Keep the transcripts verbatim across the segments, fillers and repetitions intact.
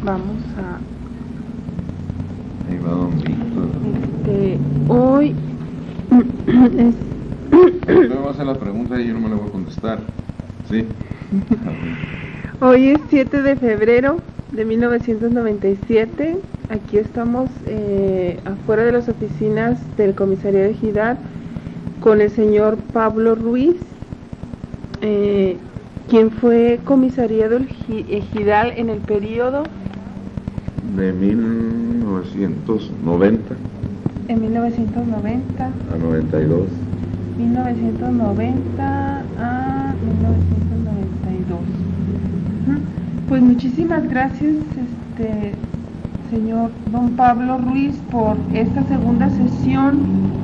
vamos a... Ahí va don Víctor. Este, hoy es... Usted va a hacer la pregunta y yo no me la voy a contestar. ¿Sí? Hoy es siete de febrero de mil novecientos noventa y siete. Aquí estamos eh, afuera de las oficinas del comisariado de Ejidal con el señor Pablo Ruiz, eh, quien fue comisariado Ejidal en el periodo de mil novecientos noventa en mil novecientos noventa a noventa y dos. mil novecientos noventa a mil novecientos noventa y dos. Uh-huh. Pues muchísimas gracias, este señor don Pablo Ruiz, por esta segunda sesión,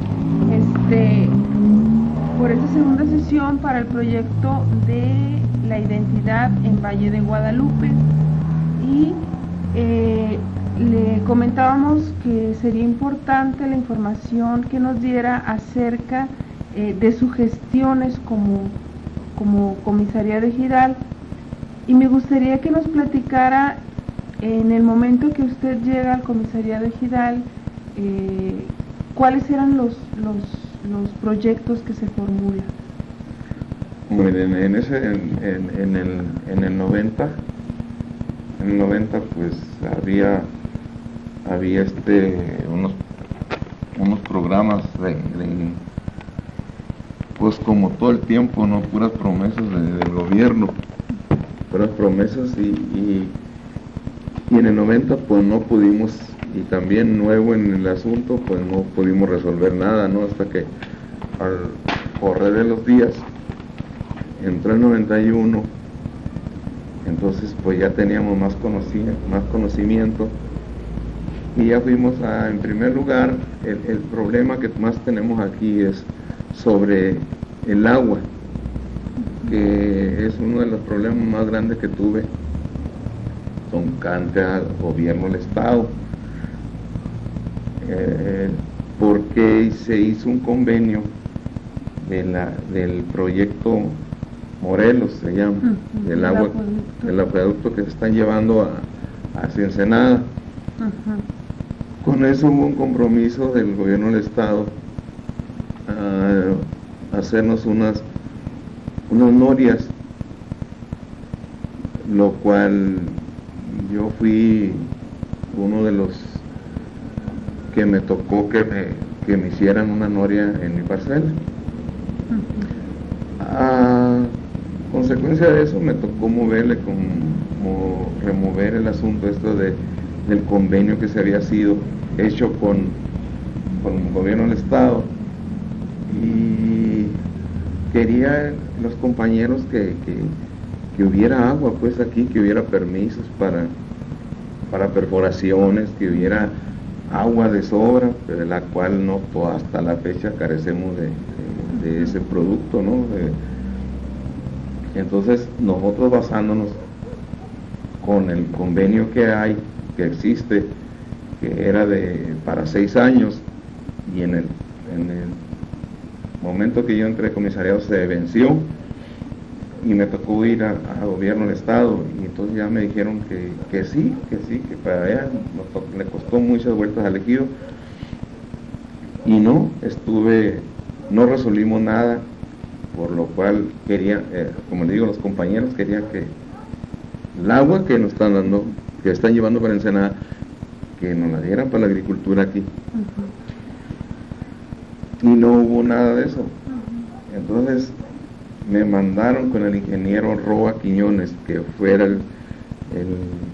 este, por esta segunda sesión para el proyecto de la identidad en Valle de Guadalupe. Y eh, le comentábamos que sería importante la información que nos diera acerca eh, de sus gestiones como, como comisaría de Ejidal, y me gustaría que nos platicara en el momento que usted llega al comisariado de Ejidal, eh, cuáles eran los, los, los proyectos que se formulan. Miren, en ese, en, en, en el, en el noventa, en el noventa pues había, había este, unos, unos programas de, de, pues como todo el tiempo, ¿no? Puras promesas de, del gobierno, puras promesas y, y Y en el noventa pues no pudimos, y también nuevo en el asunto, pues no pudimos resolver nada, ¿no? Hasta que al correr de los días, entró el noventa y uno, entonces pues ya teníamos más, más conocimiento, y ya fuimos a, en primer lugar, el, el problema que más tenemos aquí es sobre el agua, que es uno de los problemas más grandes que tuve tocante al gobierno del estado, eh, porque se hizo un convenio de la, del proyecto Morelos, se llama, uh-huh, del agua, acueducto. del acueducto que se están llevando a, hacia Ensenada. Uh-huh. Con eso hubo un compromiso del gobierno del estado a hacernos unas, unas norias, lo cual yo fui uno de los que me tocó que me, que me hicieran una noria en mi parcela. Uh-huh. A consecuencia de eso me tocó moverle, como remover el asunto esto de, del convenio que se había sido hecho con, con el gobierno del estado, y quería los compañeros que, que que hubiera agua pues aquí, que hubiera permisos para, para perforaciones, que hubiera agua de sobra, de la cual no hasta la fecha carecemos de, de, de ese producto, ¿no? De, entonces nosotros basándonos con el convenio que hay, que existe, que era de para seis años, y en el, en el momento que yo entré comisariado se venció, y me tocó ir a, a gobierno del estado, y entonces ya me dijeron que, que sí, que sí, que para allá nos, le costó muchas vueltas al ejido, y no, estuve, no resolvimos nada, por lo cual quería, eh, como le digo, los compañeros querían que el agua que nos están dando, que están llevando para Ensenada, que nos la dieran para la agricultura aquí. Uh-huh. Y no hubo nada de eso. Uh-huh. Entonces me mandaron con el ingeniero Roa Quiñones, que fuera el, el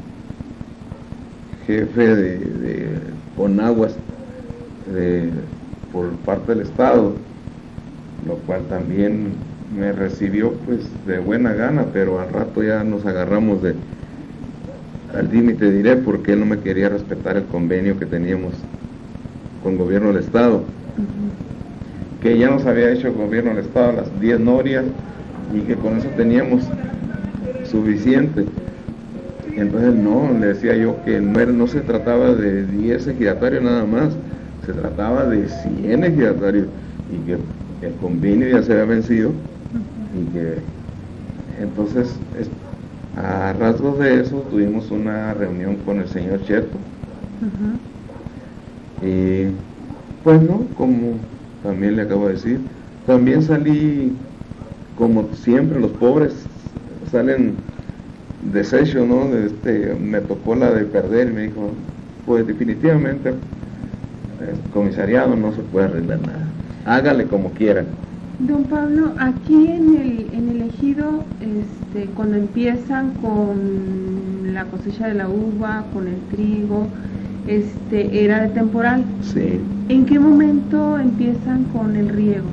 jefe de, de Conaguas de, por parte del estado, lo cual también me recibió pues de buena gana, pero al rato ya nos agarramos de al límite, diré, porque él no me quería respetar el convenio que teníamos con el gobierno del estado. Uh-huh. Que ya nos había hecho el gobierno del estado las diez norias, y que con eso teníamos suficiente. Entonces no, le decía yo que no, era, no se trataba de diez ejidatarios nada más, se trataba de cien ejidatarios, y que el convenio ya se había vencido, uh-huh. y que entonces es, A rasgos de eso tuvimos una reunión con el señor Cheto. Uh-huh. Y pues no, como también le acabo de decir, también salí, como siempre los pobres salen deshechos, ¿no? Este, me tocó la de perder y me dijo, pues definitivamente el comisariado no se puede arreglar nada, hágale como quiera. Don Pablo, aquí en el, en el ejido, este, cuando empiezan con la cosecha de la uva, con el trigo, este, era de temporal. Sí. ¿En qué momento empiezan con el riego?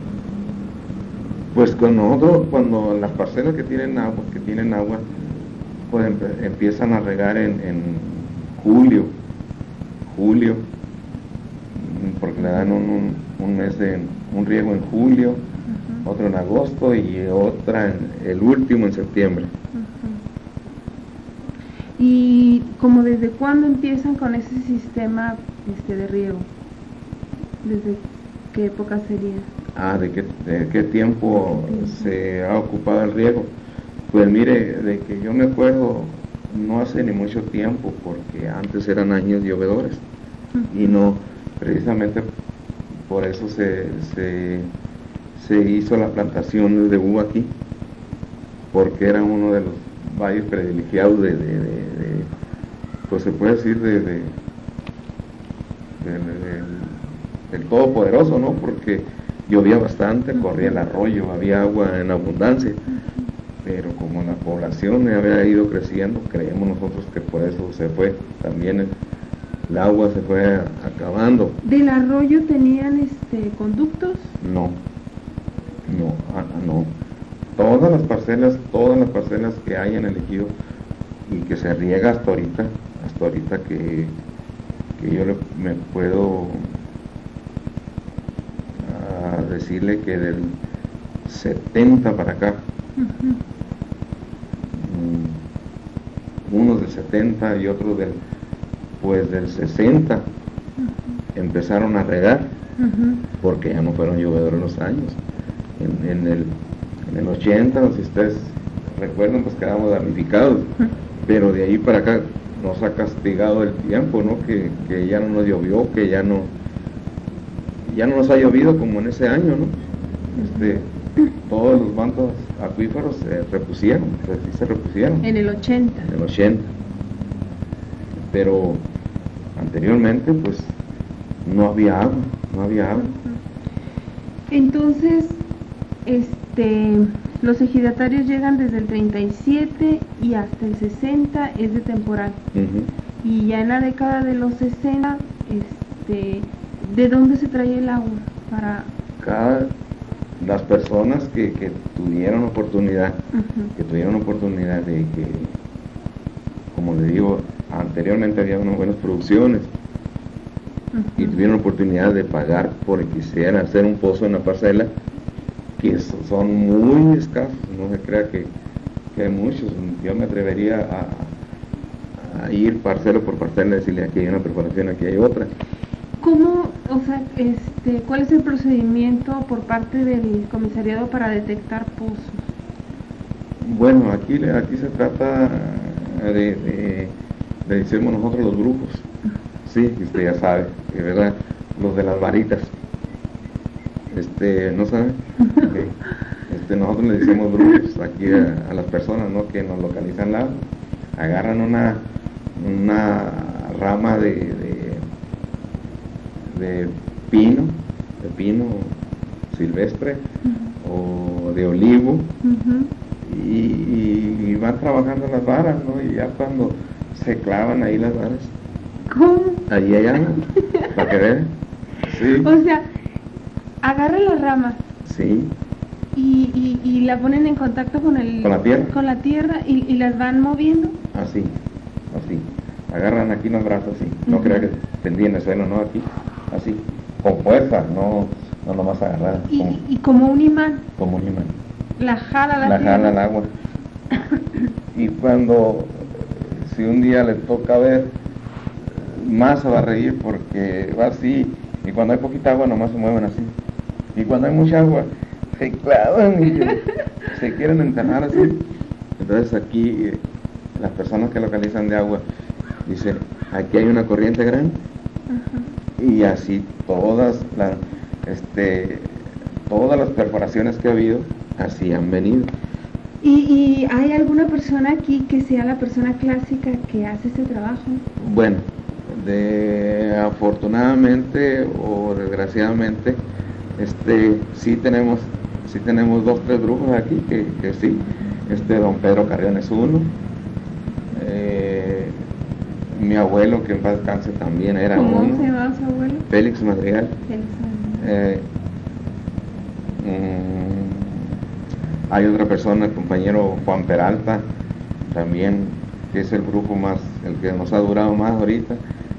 Pues con nosotros, cuando las parcelas que tienen agua, que tienen agua, pues empe- empiezan a regar en, en julio, julio, porque le dan un, un, un mes de un riego en julio, uh-huh. otro en agosto y otra en el último en septiembre. Uh-huh. ¿Y como desde cuándo empiezan con ese sistema este, de riego? ¿Desde qué época sería? Ah, ¿de qué, de qué tiempo se ha ocupado el riego? Pues mire, de que yo me acuerdo, no hace ni mucho tiempo, porque antes eran años llovedores, uh-huh. y no, precisamente por eso se, se, se hizo la plantación de uva aquí, porque era uno de los valles privilegiados de, de, de, de pues se puede decir, de, de, de, de del Todopoderoso, ¿no? Porque llovía bastante, corría el arroyo, había agua en abundancia, pero como la población había ido creciendo, creemos nosotros que por eso se fue, también el, el agua se fue acabando. ¿Del arroyo tenían este conductos? No, no, ah, no. Todas las parcelas, todas las parcelas que hay en el ejido y que se riega hasta ahorita, hasta ahorita que, que yo le, me puedo decirle que del setenta para acá, uh-huh. unos del setenta y otros del pues del sesenta, uh-huh. empezaron a regar, uh-huh. porque ya no fueron llovedores los años. En, en, el, en el ochenta, si ustedes recuerdan, pues quedamos damnificados, uh-huh. pero de ahí para acá nos ha castigado el tiempo, ¿no? Que, que ya no nos llovió, que ya no ya no nos ha llovido como en ese año, ¿no? Este, todos los bancos acuíferos se repusieron, pues, sí se repusieron. En el ochenta. En el ochenta. Pero anteriormente, pues, no había agua, no había agua. Entonces, este, los ejidatarios llegan desde el treinta y siete y hasta el sesenta es de temporal. Uh-huh. Y ya en la década de los sesenta, este... ¿de dónde se trae el agua? Para cada las personas que, que tuvieron oportunidad, uh-huh. que tuvieron oportunidad de que, como le digo, anteriormente había unas buenas producciones, uh-huh. y tuvieron oportunidad de pagar porque quisieran hacer un pozo en la parcela, que son muy escasos, no se crea que, que hay muchos. Yo me atrevería a, a ir parcela por parcela y decirle aquí hay una preparación, aquí hay otra. ¿Cómo, o sea, este, cuál es el procedimiento por parte del comisariado para detectar pozos? Bueno, aquí, aquí se trata de, de, de decimos nosotros los grupos, sí, usted ya sabe, ¿verdad? Los de las varitas, este, ¿no sabe? Okay. Este, nosotros le decimos grupos aquí a, a las personas, ¿no? Que nos localizan la, agarran una, una rama de, de de pino, de pino silvestre, uh-huh. o de olivo, uh-huh. y, y, y van trabajando las varas, ¿no? Y ya cuando se clavan ahí las varas, ¿cómo? Ahí hay algo, para que vean. Sí. O sea, agarran la rama. Sí. Y, y, y la ponen en contacto con el con la tierra, con la tierra y, y las van moviendo. Así, así. Agarran aquí los brazos así, no uh-huh. crea que tendían el suelo, no, aquí, así, con fuerza, no, no nomás agarrar. Y como, y como un imán. Como un imán. La jala la La tierra. jala el agua. Y cuando, si un día le toca ver, más se va a reír porque va así, y cuando hay poquita agua nomás se mueven así. Y cuando hay mucha agua, se clavan y se quieren enterrar así. Entonces aquí eh, las personas que localizan de agua dicen, aquí hay una corriente grande. Ajá. Y así todas las, este, todas las perforaciones que ha habido, así han venido. ¿Y, ¿Y hay alguna persona aquí que sea la persona clásica que hace este trabajo? Bueno, de afortunadamente o desgraciadamente, este, sí tenemos, sí tenemos dos, tres brujos aquí que, que sí. Este, don Pedro Carrión es uno. Eh, mi abuelo, que en paz descanse, también era ¿Cómo uno. ¿Cómo se llama su abuelo? Félix Madrigal. Félix Madrigal. Eh, mm, hay otra persona, el compañero Juan Peralta, también, que es el brujo más, el que nos ha durado más ahorita.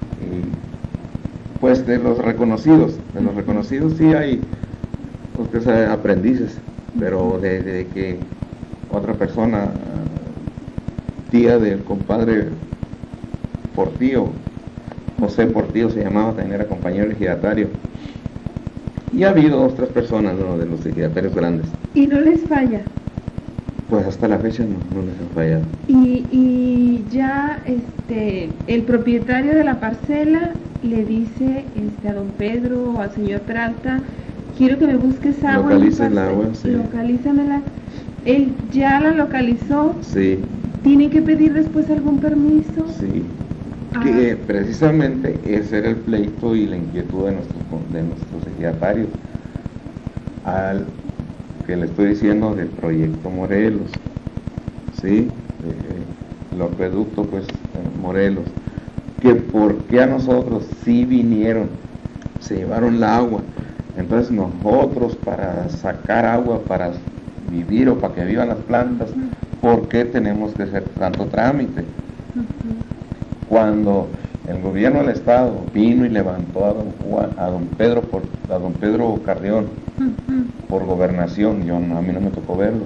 Y pues de los reconocidos, de los reconocidos sí hay, ustedes saben, aprendices, pero de, de que otra persona, tía del compadre Portillo, José Portillo se llamaba, también era compañero ejidatario. Y ha habido dos, tres personas, ¿no?, de los ejidatarios grandes. ¿Y no les falla? Pues hasta la fecha no, no les ha fallado. Y, y ya este el propietario de la parcela le dice este, a don Pedro o al señor Peralta, quiero que me busques agua. Localiza el agua, sí. Localízamela. Él ya la localizó. Sí. ¿Tiene que pedir después algún permiso? Sí. Ah. Que precisamente ese era el pleito y la inquietud de nuestros, de nuestros ejidatarios. Al que le estoy diciendo del proyecto Morelos, ¿sí? Eh, el acueducto, pues, Morelos. Que por qué a nosotros sí vinieron, se llevaron el agua. Entonces nosotros, para sacar agua, para vivir o para que vivan las plantas, ¿por qué tenemos que hacer tanto trámite? Uh-huh. Cuando el gobierno del estado vino y levantó a don Juan, a don Pedro por, a don Pedro Carrión, uh-huh, por gobernación, yo a mí no me tocó verlo,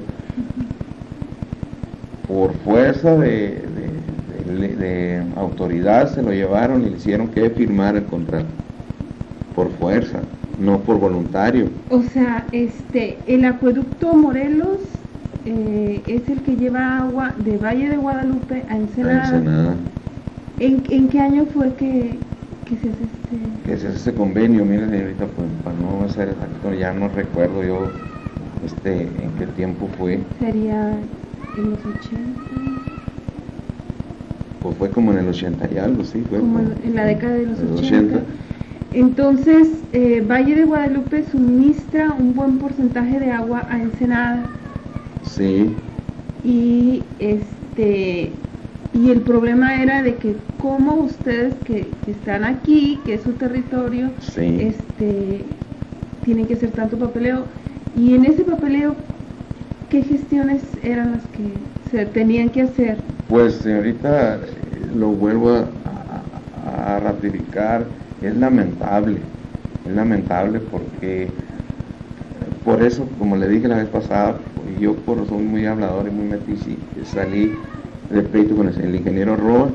uh-huh, por fuerza de, de, de, de autoridad se lo llevaron y le hicieron que firmar el contrato, por fuerza, no por voluntario. O sea, este, el acueducto Morelos eh, es el que lleva agua de Valle de Guadalupe a Ensenada. A Ensenada. ¿En, ¿En qué año fue que, que se hace este? Que se hace ese convenio? Mire, señorita, pues para no ser exacto, ya no recuerdo yo este en qué tiempo fue. ¿Sería en los ochenta? Pues fue como en el ochenta y algo, sí. Fue como en, en la década de los ochenta. ochenta. Entonces, eh, Valle de Guadalupe suministra un buen porcentaje de agua a Ensenada. Sí. Y este y el problema era de que como ustedes que, que están aquí, que es su territorio, sí, este tienen que hacer tanto papeleo. Y en ese papeleo, ¿qué gestiones eran las que se tenían que hacer? Pues, señorita, lo vuelvo a, a, a ratificar. Es lamentable, es lamentable porque, por eso, como le dije la vez pasada, yo por soy muy hablador y muy metiche, salí de pleito con el, el ingeniero Roa,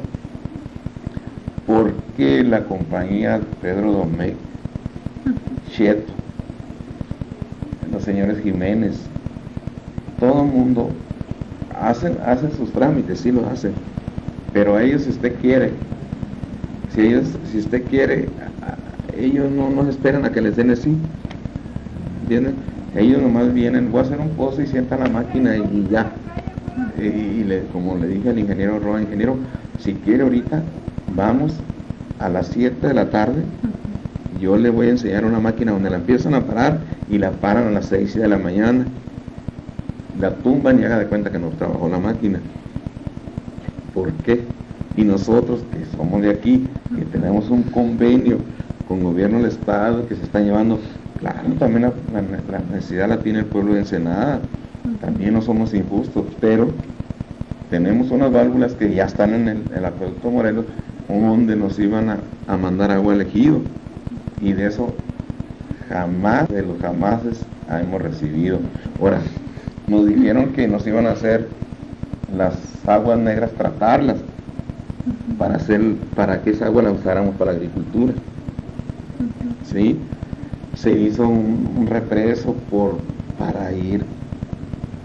porque la compañía Pedro Domecq, Cheto, los señores Jiménez, todo el mundo hacen, hacen sus trámites, sí lo hacen, pero a ellos, si usted quiere, Si, ellos, si usted quiere, ellos no nos esperan a que les den el sí, ¿entienden? Ellos nomás vienen, voy a hacer un pozo y sientan la máquina y, y ya. Y, y le, como le dije al ingeniero Roa, ingeniero, si quiere ahorita, vamos a las siete de la tarde, yo le voy a enseñar una máquina donde la empiezan a parar y la paran a las seis de la mañana, la tumban y haga de cuenta que no trabajó la máquina. ¿Por qué? Y nosotros que somos de aquí, que tenemos un convenio con el gobierno del estado, que se están llevando, claro, también la, la, la necesidad la tiene el pueblo de Ensenada, también no somos injustos, pero tenemos unas válvulas que ya están en el, el acueducto Morelos, donde nos iban a, a mandar agua al ejido, y de eso jamás, de los jamases, hemos recibido. Ahora, nos dijeron que nos iban a hacer las aguas negras, tratarlas, para hacer, para que esa agua la usáramos para la agricultura. ¿Sí? Se hizo un, un represo por, para ir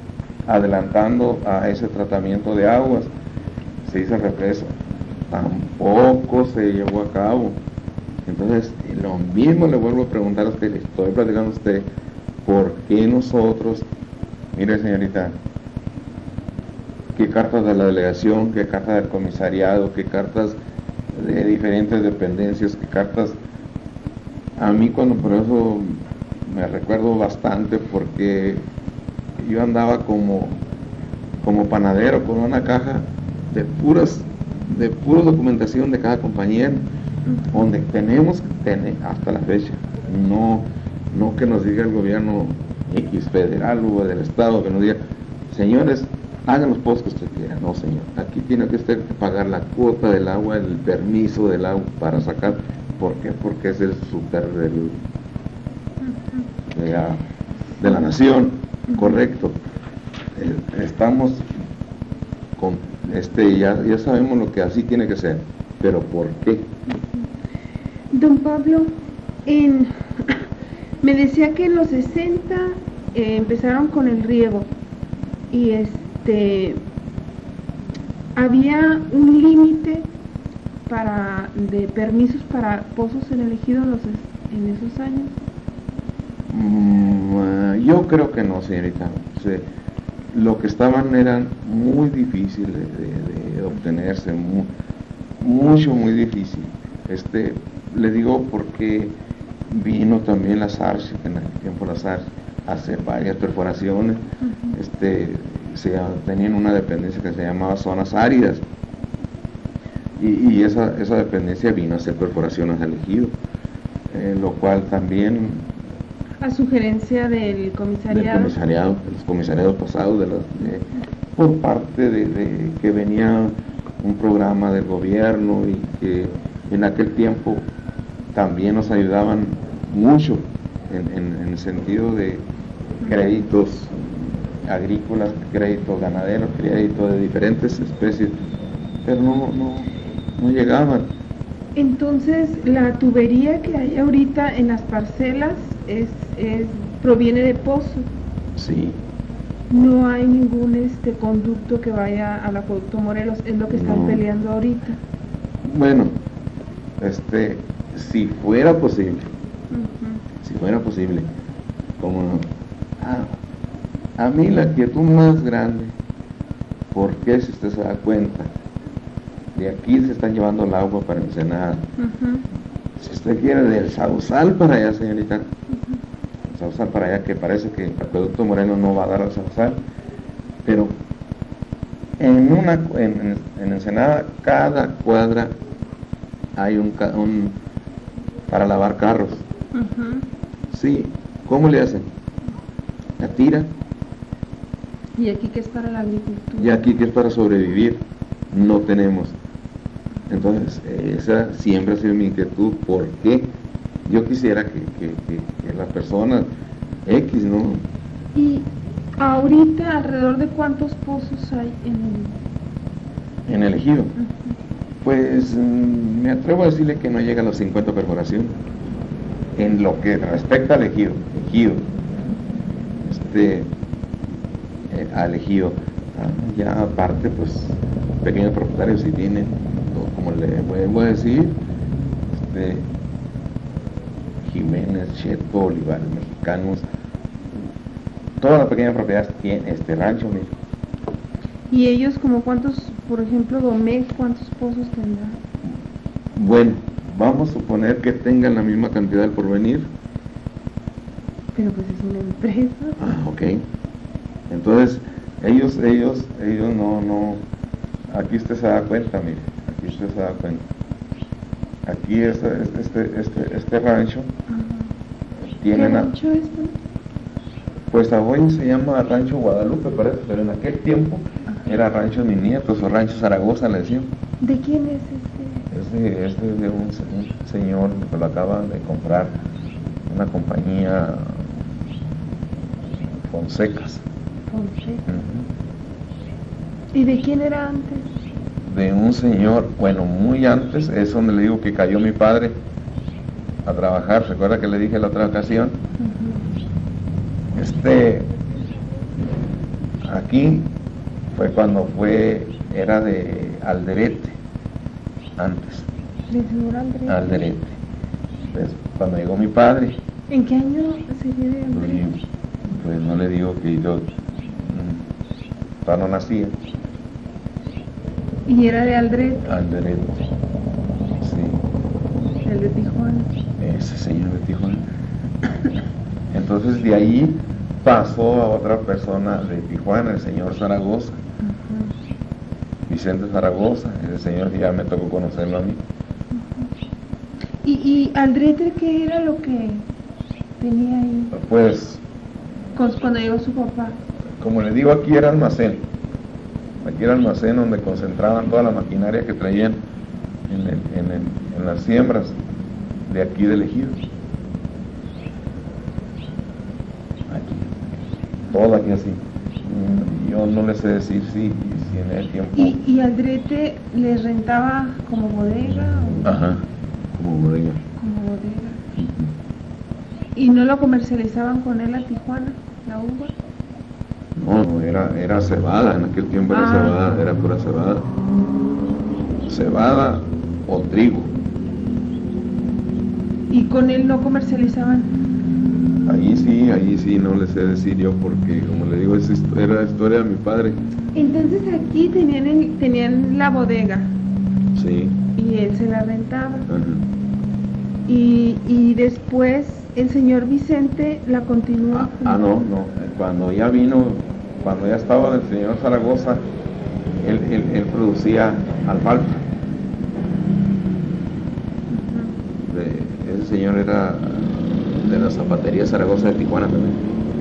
adelantando a ese tratamiento de aguas, se hizo represa, tampoco se llevó a cabo. Entonces, lo mismo le vuelvo a preguntar a usted, le estoy platicando a usted, ¿por qué nosotros, mire señorita, qué cartas de la delegación, qué cartas del comisariado, qué cartas de diferentes dependencias, qué cartas, a mí cuando por eso me recuerdo bastante, porque yo andaba como, como panadero con una caja de puras, de pura documentación de cada compañero, donde tenemos que tener hasta la fecha, no, no que nos diga el gobierno X federal o del estado, que nos diga, señores, hagan los pozos que usted quiera. No, señor, aquí tiene que usted pagar la cuota del agua, el permiso del agua para sacar. ¿Por qué? Porque es el super del, de, la, de la nación, correcto. Eh, estamos con este, ya, ya sabemos lo que así tiene que ser, pero ¿por qué? Don Pablo, en, me decía que en los sesenta eh, empezaron con el riego y este había un límite para de permisos para pozos en el ejido en, los, en esos años. Mm, uh, yo creo que no, señorita. O sea, lo que estaban eran muy difíciles de, de, de obtenerse, muy, mucho, muy difícil. Este, le digo porque vino también la SARS, en el tiempo la SARS, a hacer varias perforaciones. Uh-huh. Este, se, tenían una dependencia que se llamaba zonas áridas, y, y esa, esa dependencia vino a hacer perforaciones al ejido, eh, lo cual también... A sugerencia del comisariado. Del comisariado, de los comisariados pasados, de los, de, por parte de, de que venía un programa del gobierno y que en aquel tiempo también nos ayudaban mucho en, en, en el sentido de créditos agrícolas, créditos ganaderos, créditos de diferentes especies, pero no, no, no llegaban. Entonces, la tubería que hay ahorita en las parcelas es, es proviene de pozo. Sí. No hay ningún este conducto que vaya al acueducto Morelos, es lo que están no. peleando ahorita. Bueno, este, si fuera posible, uh-huh. si fuera posible, como a, a mí la quietud más grande, porque si usted se da cuenta, de aquí se están llevando el agua para Ensenada. Uh-huh. Si usted quiere del Sausal para allá, señorita, uh-huh. Sausal para allá, que parece que el acueducto Moreno no va a dar al Sausal, pero en una en, en Ensenada cada cuadra hay un, un para lavar carros. Uh-huh. Sí, ¿cómo le hacen? La tira. Y aquí que es para la agricultura. Y aquí que es para sobrevivir, no tenemos. Entonces, esa siempre ha sido mi inquietud, porque yo quisiera que, que, que, que las personas X, ¿no? Y ahorita, ¿alrededor de cuántos pozos hay en el, en el ejido? Uh-huh. Pues mm, me atrevo a decirle que no llega a los cincuenta perforaciones, en lo que respecta al ejido, ejido, este, eh, al ejido. Ah, ya aparte, pues, pequeños propietarios si tienen, como le voy a decir, este, Jiménez, Cheto, Olivares, Mexicanos, todas las pequeñas propiedades tienen este rancho. Mira. ¿Y ellos como cuántos, por ejemplo, Domecq, cuántos pozos tendrán? Bueno, vamos a suponer que tengan la misma cantidad del porvenir. Pero pues es una empresa. Ah, ok. Entonces, ellos, ellos, ellos no, no, aquí usted se da cuenta, mire. Aquí usted se da cuenta. Aquí este, este, este, este rancho uh-huh. tiene... ¿Qué rancho es? Pues hoy se llama Rancho Guadalupe, parece, pero en aquel tiempo uh-huh. era Rancho de mis nietos o Rancho Zaragoza, le decían. ¿De quién es este? Es de, es de, de un, un señor que lo acaban de comprar, una compañía Fonsecas. Fonseca. Uh-huh. ¿Y de quién era antes? De un señor, bueno, muy antes, es donde le digo que cayó mi padre a trabajar. ¿Recuerda que le dije la otra ocasión? Uh-huh. Este, Aquí fue cuando fue, era de Alderete, antes. ¿De señor Alderete? Alderete. Pues, cuando llegó mi padre. ¿En qué año sería de Alderete? Pues, pues no le digo que yo mmm, todavía no nacía. ¿Y era de Alderete? Alderete, sí. El de Tijuana. Ese señor de Tijuana. Entonces de ahí pasó a otra persona de Tijuana, el señor Zaragoza. Uh-huh. Vicente Zaragoza, ese señor que ya me tocó conocerlo a mí. Uh-huh. ¿Y, y Alderete qué era lo que tenía ahí? Pues cuando llegó su papá. Como le digo, aquí era almacén. Aquí era almacén donde concentraban toda la maquinaria que traían en, el, en, el, en las siembras de aquí del ejido. Aquí. Todo aquí así. Yo no les sé decir si, si en el tiempo. ¿Y, y Alderete les rentaba como bodega? O... Ajá, como bodega. Como bodega. Uh-huh. ¿Y no lo comercializaban con él a Tijuana, la uva? No, era, era cebada, en aquel tiempo era ah. cebada, era pura cebada. Cebada o trigo. ¿Y con él no comercializaban? Allí sí, allí sí, no les sé decir yo porque, como le digo, es, era la historia de mi padre. Entonces aquí tenían, el, tenían la bodega. Sí. Y él se la rentaba. Ajá. Y, y después el señor Vicente la continuó. Ah, ah, no, no, cuando ya vino, cuando ya estaba el señor Zaragoza, él, él, él producía alfalfa. Uh-huh. De, ese señor era de la zapatería Zaragoza de Tijuana también.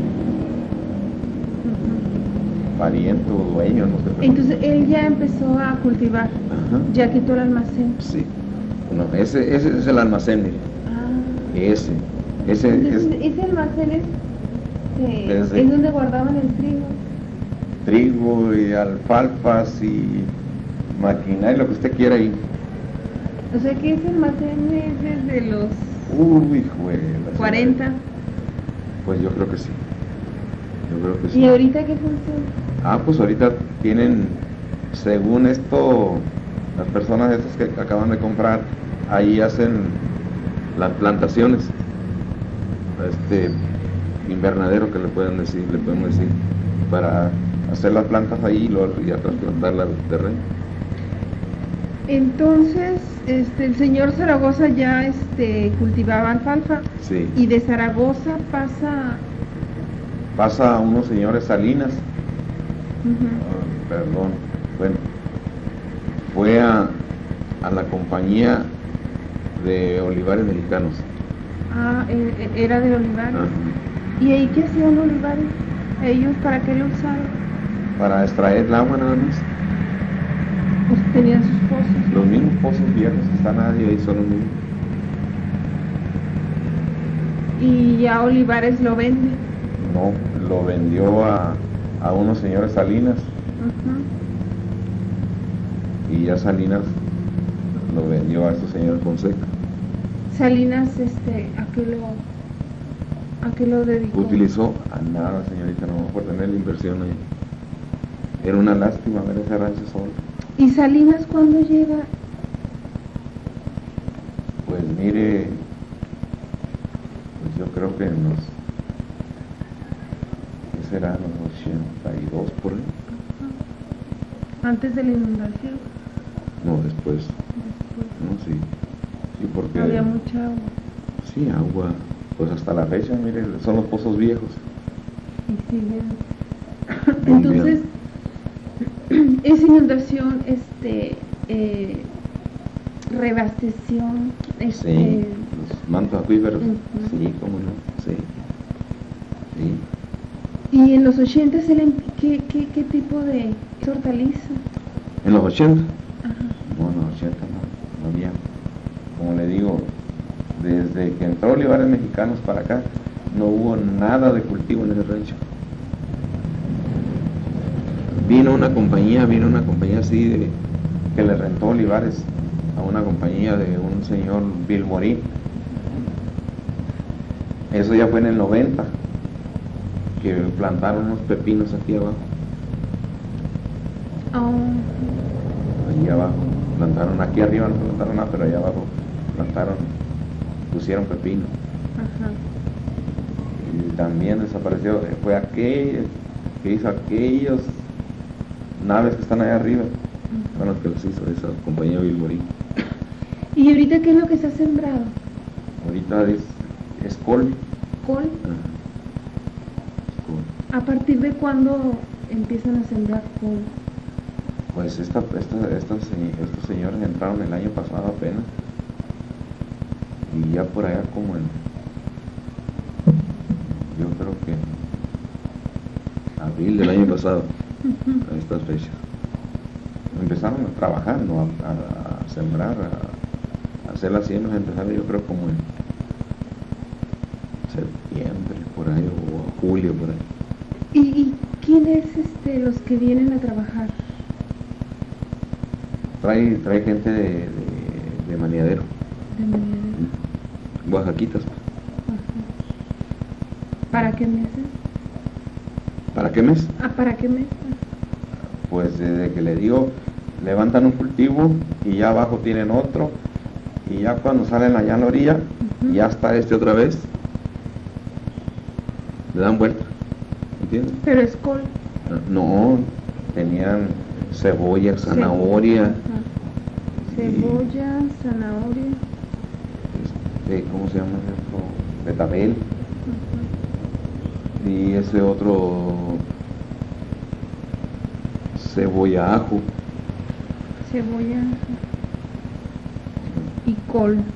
Uh-huh. Pariente o dueño, no sé. Entonces él ya empezó a cultivar. Ajá. Ya quitó el almacén. Sí. No, ese, ese es el almacén, mire. Ah. Ese. Ese, Entonces, es, ese almacén es, eh, desde, es donde guardaban el trigo. Trigo y alfalfas y maquinaria, lo que usted quiera ahí. O sea que ese almacén es desde los Uy, juez, cuarenta. Pues yo creo que sí. Yo creo que sí. ¿Y ahorita qué funciona? Ah, pues ahorita tienen, según esto, las personas estas que acaban de comprar, ahí hacen las plantaciones. Este invernadero que le pueden decir, le podemos decir, para hacer las plantas ahí y, luego, y a trasplantarlas al terreno. Entonces, este, el señor Zaragoza ya este, cultivaba alfalfa. Sí. Y de Zaragoza pasa... Pasa a unos señores Salinas. Uh-huh. Oh, perdón. Bueno, fue a, a la compañía de olivares mexicanos. Ah, era de olivares. Uh-huh. ¿Y ahí qué hacían olivares? ¿Ellos para qué lo usaban? Para extraer el agua nada más. Pues tenían sus pozos. Los mismos pozos viejos que están ahí son los mismos. ¿Y ya Olivares lo vende? No, lo vendió a, a unos señores Salinas. Uh-huh. Y ya Salinas lo vendió a estos señores Fonseca. Salinas, este, ¿a qué lo, a qué lo dedicó? Utilizó a nada, señorita, no por tener la inversión ahí. Era una lástima ver ese rancho solo. ¿Y Salinas cuándo llega? Pues mire, pues yo creo que en los, ¿qué será? Los ochenta y dos por ahí. ¿Antes de la inundación? No, después. Después. No, sí. Sí, porque... Había mucha agua. Sí, agua. Pues hasta la fecha, mire, son los pozos viejos. Y siguen. Entonces... esa inundación, este, eh, reabasteció, este, sí, los mantos acuíferos, uh-huh. Sí, cómo no, sí, sí. ¿Y en los ochenta qué, qué, qué tipo de hortaliza? ¿En los ochenta? Ajá. No, en los ochenta no, no había. Como le digo, desde que entró Olivares Mexicanos para acá, no hubo nada de cultivo en el rancho. Vino una compañía, vino una compañía así de, que le rentó olivares a una compañía de un señor Bill Morín. Eso ya fue en el noventa, que plantaron unos pepinos aquí abajo. Oh. Allí abajo plantaron, aquí arriba no plantaron nada, pero allá abajo plantaron, pusieron pepino. Ajá. Y también desapareció, fue aquel que hizo aquellos naves que están allá arriba, uh-huh. Son los que los hizo esa compañía Bilborí. ¿Y ahorita qué es lo que se ha sembrado? Ahorita es, es col. ¿Col? Uh-huh. Col. ¿A partir de cuándo empiezan a sembrar col? Pues esta, esta, estos, estos señores entraron el año pasado apenas. Y ya por allá como en, yo creo que abril del año pasado, uh-huh. A estas fechas, empezaron a trabajar, ¿no? a, a, a sembrar, a, a hacer las siembras, empezaron yo creo como en septiembre, por ahí, o julio, por ahí. ¿Y, y quiénes este, los que vienen a trabajar? Trae, trae gente de, de, de maniadero. De maniadero. Oaxaquitas. Uh-huh. ¿Para qué meses? ¿Para qué mes? Ah, ¿para qué mes? Pues desde que le digo, levantan un cultivo y ya abajo tienen otro, y ya cuando salen allá en la orilla, uh-huh. Ya está este otra vez, le dan vuelta, ¿entiendes? Pero es col. No, tenían cebolla, zanahoria. Uh-huh. Cebolla, y, zanahoria. Este, ¿cómo se llama eso? Betabel. Uh-huh. Y ese otro, cebolla, ajo. Cebolla y col. Uh-huh.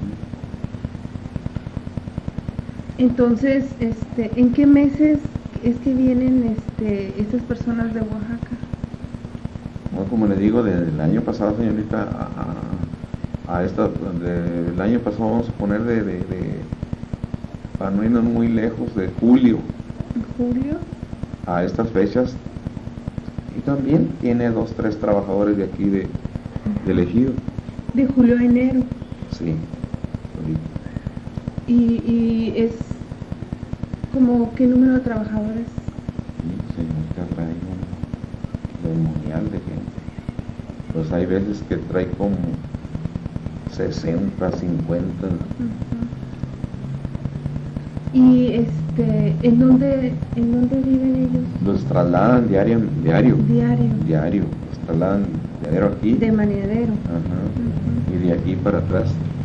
Entonces, este, ¿en qué meses es que vienen este, estas personas de Oaxaca? Bueno, como le digo, desde el año pasado, señorita, a, a esta, de, el año pasado vamos a poner de, de, de, para no irnos muy lejos, de julio. ¿Julio? A estas fechas. Y también tiene dos, tres trabajadores de aquí de, de ejido. De julio a enero. Sí. Y, y es como qué número de trabajadores. Sí, señorita, trae un demonial de gente. Pues hay veces que trae como sesenta, cincuenta. Uh-huh. Y este, ¿en dónde, en dónde viven ellos? Los trasladan diario, diario. Diario. Diario. Los trasladan diario aquí. De maniadero. Ajá. Uh-huh. Y de aquí para atrás.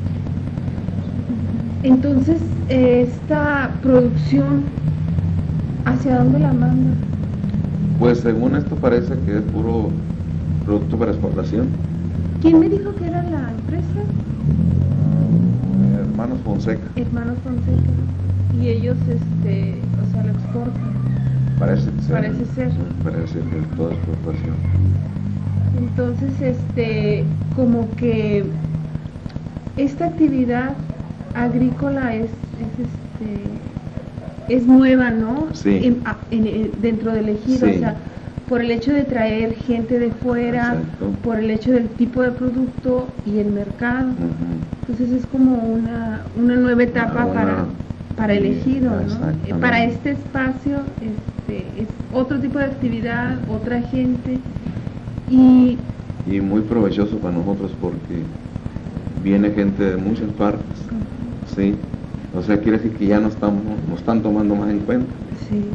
Entonces, esta producción, ¿hacia dónde la manda? Pues según esto parece que es puro producto para exportación. ¿Quién me dijo que era la empresa? Uh, Hermanos Fonseca. Hermanos Fonseca. Y ellos, este, o sea, lo exportan. Parece ser. Parece ser. Parece que es toda exportación. Entonces, este, como que esta actividad agrícola es, es este es nueva, ¿no? Sí. En, en, en, dentro del ejido, sí. O sea, por el hecho de traer gente de fuera, exacto. Por el hecho del tipo de producto y el mercado. Uh-huh. Entonces es como una, una nueva etapa una, para, para el ejido, ¿no? Para este espacio este, es otro tipo de actividad, otra gente y... Y muy provechoso para nosotros porque viene gente de muchas partes. Uh-huh. Sí, o sea, quiere decir que ya nos estamos, nos están tomando más en cuenta. Sí.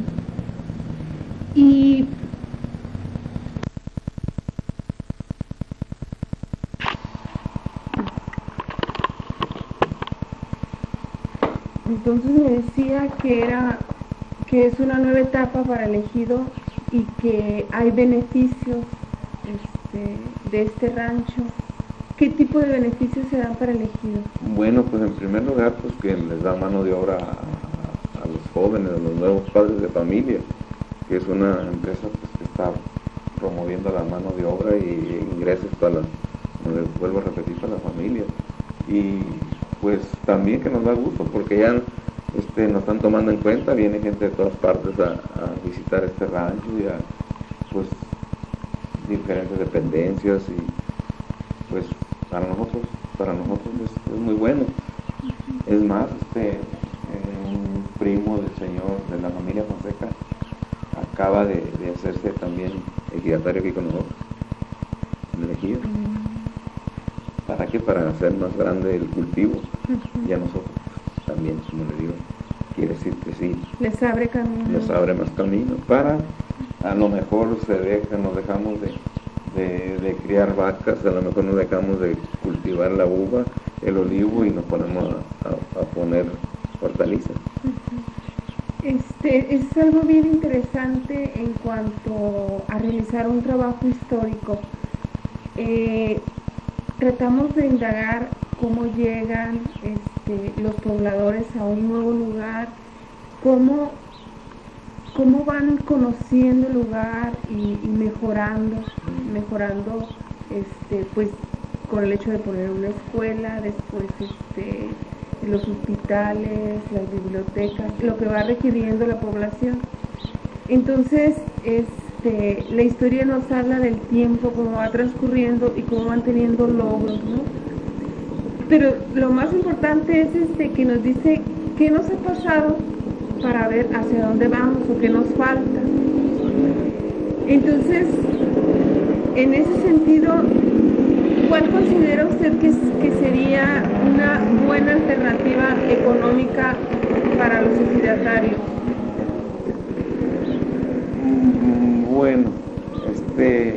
Y entonces me decía que era que es una nueva etapa para el ejido y que hay beneficios este, de este rancho. ¿Qué tipo de beneficios se dan para el ejido? Bueno, pues en primer lugar, pues que les da mano de obra a, a, a los jóvenes, a los nuevos padres de familia, que es una empresa pues, que está promoviendo la mano de obra y ingresos para la, vuelvo a repetir, para la familia. Y pues también que nos da gusto, porque ya este, nos están tomando en cuenta, viene gente de todas partes a, a visitar este rancho y a pues diferentes dependencias y pues para nosotros, para nosotros es, es muy bueno. Uh-huh. Es más, este, eh, un primo del señor de la familia Fonseca acaba de, de hacerse también ejidatario aquí con nosotros, en el ejido. ¿Para qué? Para hacer más grande el cultivo. Uh-huh. Y a nosotros también, como le digo, quiere decir que sí. Les abre camino. Nos abre más camino. Para, a lo mejor se deja, nos dejamos de, de, de criar vacas, a lo mejor nos dejamos de cultivar la uva, el olivo y nos ponemos a, a, a poner hortalizas. Uh-huh. Este, es algo bien interesante en cuanto a realizar un trabajo histórico. Eh, Tratamos de indagar cómo llegan este, los pobladores a un nuevo lugar, cómo, cómo van conociendo el lugar y, y mejorando, mejorando este, pues, con el hecho de poner una escuela, después este, los hospitales, las bibliotecas, lo que va requiriendo la población. Entonces, es... Este, la historia nos habla del tiempo, cómo va transcurriendo y cómo van teniendo logros, ¿no? Pero lo más importante es este, que nos dice qué nos ha pasado para ver hacia dónde vamos o qué nos falta. Entonces, en ese sentido, ¿cuál considera usted que, que sería una buena alternativa económica para los ejidatarios? Bueno, este,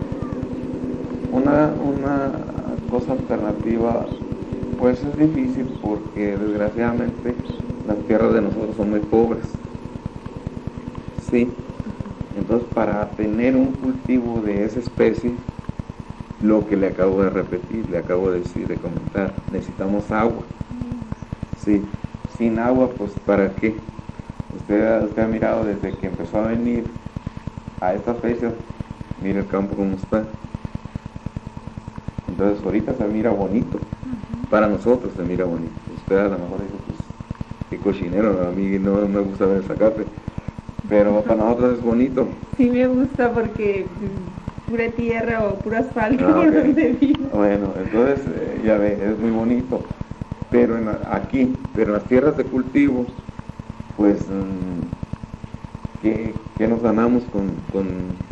una, una cosa alternativa, pues es difícil porque desgraciadamente las tierras de nosotros son muy pobres. Sí, entonces para tener un cultivo de esa especie, lo que le acabo de repetir, le acabo de decir, de comentar, necesitamos agua. Sí, sin agua, pues ¿para qué? Usted, usted ha mirado desde que empezó a venir a estas fechas, mira el campo como está. Entonces ahorita se mira bonito. Uh-huh. Para nosotros se mira bonito. Usted a lo mejor dice, pues, qué cochinero, a mí no me gusta ver el zacate. Pero uh-huh. Para nosotros es bonito. Sí me gusta porque pura tierra o pura asfalto. Ah, okay. Donde vivo. Bueno, entonces eh, ya ve, es muy bonito. Pero en la, aquí, pero en las tierras de cultivo, pues... Mmm, ¿Qué, ¿Qué nos ganamos con, con,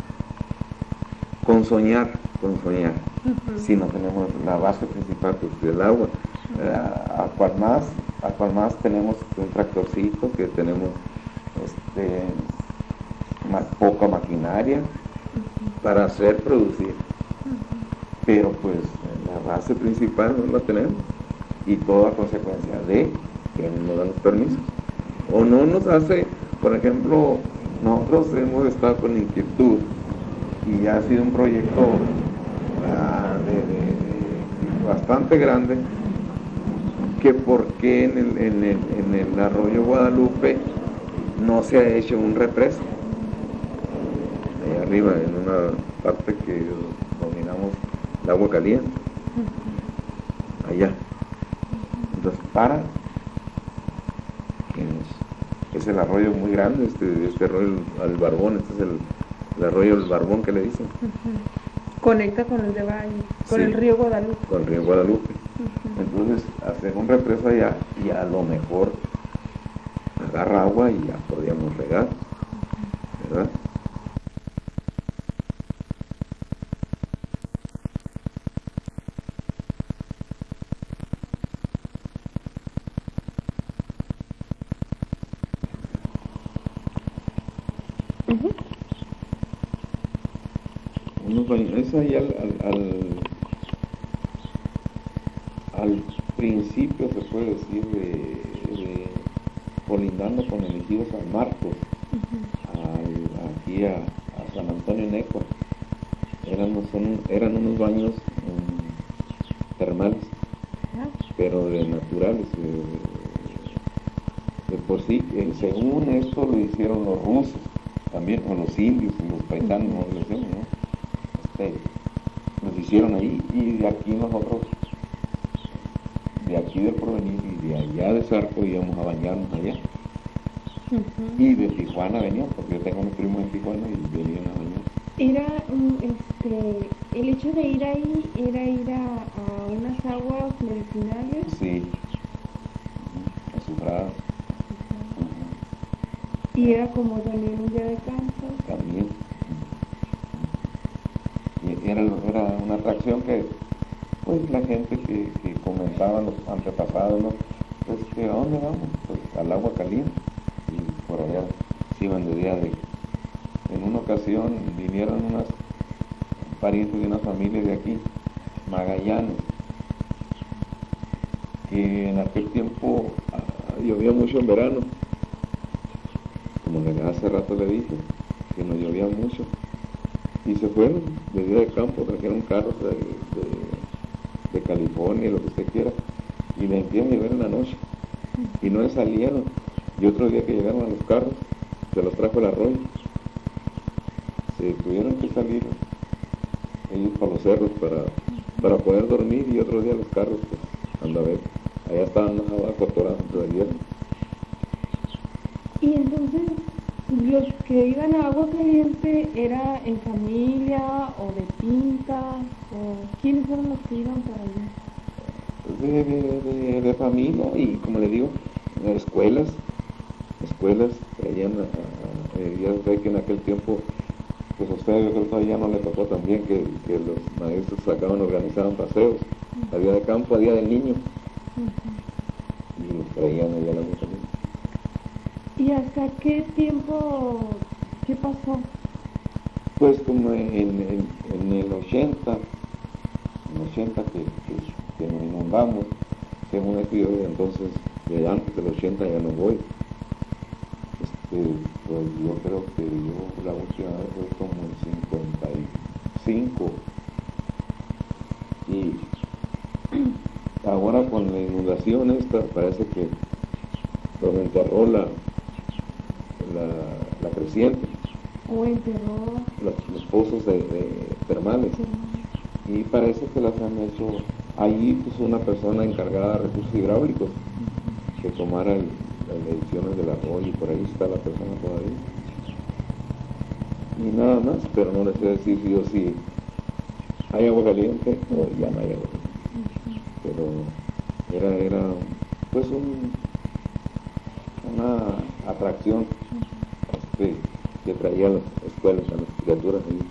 con soñar? Con soñar. Uh-huh. Si no tenemos la base principal, pues, del agua. Uh-huh. Eh, a, cual más, a cual más tenemos un tractorcito, que tenemos este, más poca maquinaria uh-huh. para hacer producir. Uh-huh. Pero pues la base principal no la tenemos. Y toda consecuencia de que no nos dan los permisos. O no nos hace, por ejemplo, nosotros hemos estado con inquietud y ha sido un proyecto uh, de, de, de bastante grande, que por qué en el, en, el, en el arroyo Guadalupe no se ha hecho un represa. Ahí arriba, en una parte que dominamos el agua caliente, allá. Entonces, para que nos... Es el arroyo muy grande, este, este arroyo al Barbón, este es el, el arroyo del Barbón que le dicen. Uh-huh. Conecta con el de Valle, con sí, el río Guadalupe. Con el río Guadalupe. Uh-huh. Entonces, hacer un represa allá y a lo mejor agarra agua y ya podríamos regar, ¿verdad? Es ahí al, al, al, al principio, se puede decir, de, de colindando con el ejido San Marcos, uh-huh. al, aquí a, a San Antonio Neco. Eran, son, eran unos baños um, termales, uh-huh. pero de naturales. De, de por sí, eh, según esto lo hicieron los rusos también, o los indios, los paisanos, uh-huh. no lo hicieron, ¿no? Nos hicieron ahí, y de aquí nosotros, de aquí del Porvenir y de allá de Zarco, íbamos a bañarnos allá. Uh-huh. Y de Tijuana veníamos, porque yo tengo unos primos en Tijuana y venían a bañar. Era, este, el hecho de ir ahí, era ir a, a unas aguas medicinales. Sí, azufradas. Uh-huh. Uh-huh. Y era como también un día de campo. era, era una atracción que, pues, la gente que, que comentaban los antepasados, ¿no? Pues, ¿a dónde vamos? Pues, al agua caliente. Y por allá se iban de día de... En una ocasión vinieron unas parientes de una familia de aquí, Magallanes, que en aquel tiempo uh, llovía mucho en verano, como hace rato le dije, que no llovía mucho, y se fueron de día de campo, trajeron carros de, de, de California, lo que usted quiera, y le empiezan a llover en la noche, y no le salieron, y otro día que llegaron a los carros, se los trajo el arroyo, se tuvieron que salir ellos para los cerros para, para poder dormir, y otro día los carros, pues, anda a ver, allá estaban más abajo atorados del hielo. Y entonces, los que iban a agua caliente, ¿era en familia o de pinta? ¿O quiénes eran los que iban para allá? De, de, de, de familia, y como le digo, escuelas, escuelas traían, a, a, eh, ya sé que en aquel tiempo, pues a usted yo creo que todavía no le tocó también que, que los maestros sacaban, organizaban paseos, uh-huh. a día de campo, a día del niño, uh-huh. y los traían allá a la mujer. ¿Y hasta qué tiempo, qué pasó? Pues como en, en, en el ochenta, en el ochenta que, que, que nos inundamos, según esto yo entonces, de antes del ochenta ya no voy. Este, pues yo creo que yo la última vez fue como en cincuenta y cinco, y ahora con la inundación esta parece que nos enterró la, la, la creciente, o enterró los, los pozos de, de termales, sí. Y parece que las han hecho allí, pues una persona encargada de recursos hidráulicos que tomara el las mediciones del arroyo, y por ahí está la persona todavía. Y nada más, pero no les sé decir si o si hay agua caliente o ya no hay agua caliente. Pero era, era pues un, una atracción este, que traía a las escuelas, a las criaturas ahí.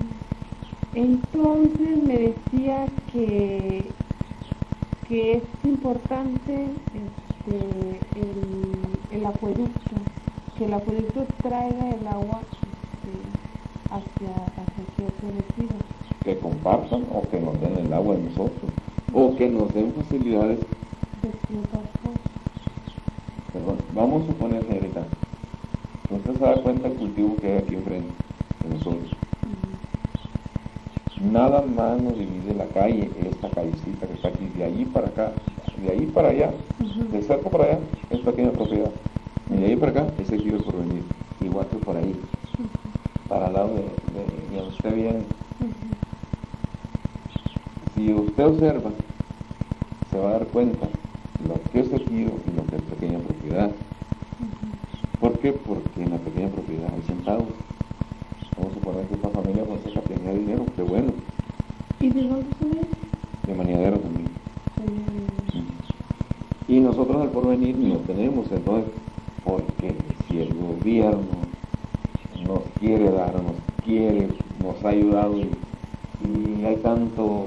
Entonces me decía que, que es importante este, el, el acueducto, que el acueducto traiga el agua este, hacia, hacia ciertos residuos. Que compartan o que nos den el agua a nosotros, o que nos den facilidades. De ciertas cosas. Perdón, vamos a suponer, señorita, usted se da cuenta del cultivo que hay aquí enfrente de nosotros. Uh-huh. Nada más nos divide la calle, esta callecita que está aquí, de allí para acá, de ahí para allá, uh-huh. de cerca para allá, es pequeña propiedad, y de ahí para acá, ese giro por venir, igual que por ahí, uh-huh. para el lado de, de, de usted viene. Uh-huh. Si usted observa, se va a dar cuenta lo que es ejido y lo que es pequeña propiedad. Uh-huh. ¿Por qué? Porque en la pequeña propiedad hay centavos. Vamos a suponer que esta familia Fonseca tenía dinero, qué bueno. ¿Y de dónde son ellos? De Maniadero también. Uh-huh. Y nosotros al porvenir no tenemos, entonces, porque si el gobierno nos quiere dar, nos quiere, nos ha ayudado y, y hay tanto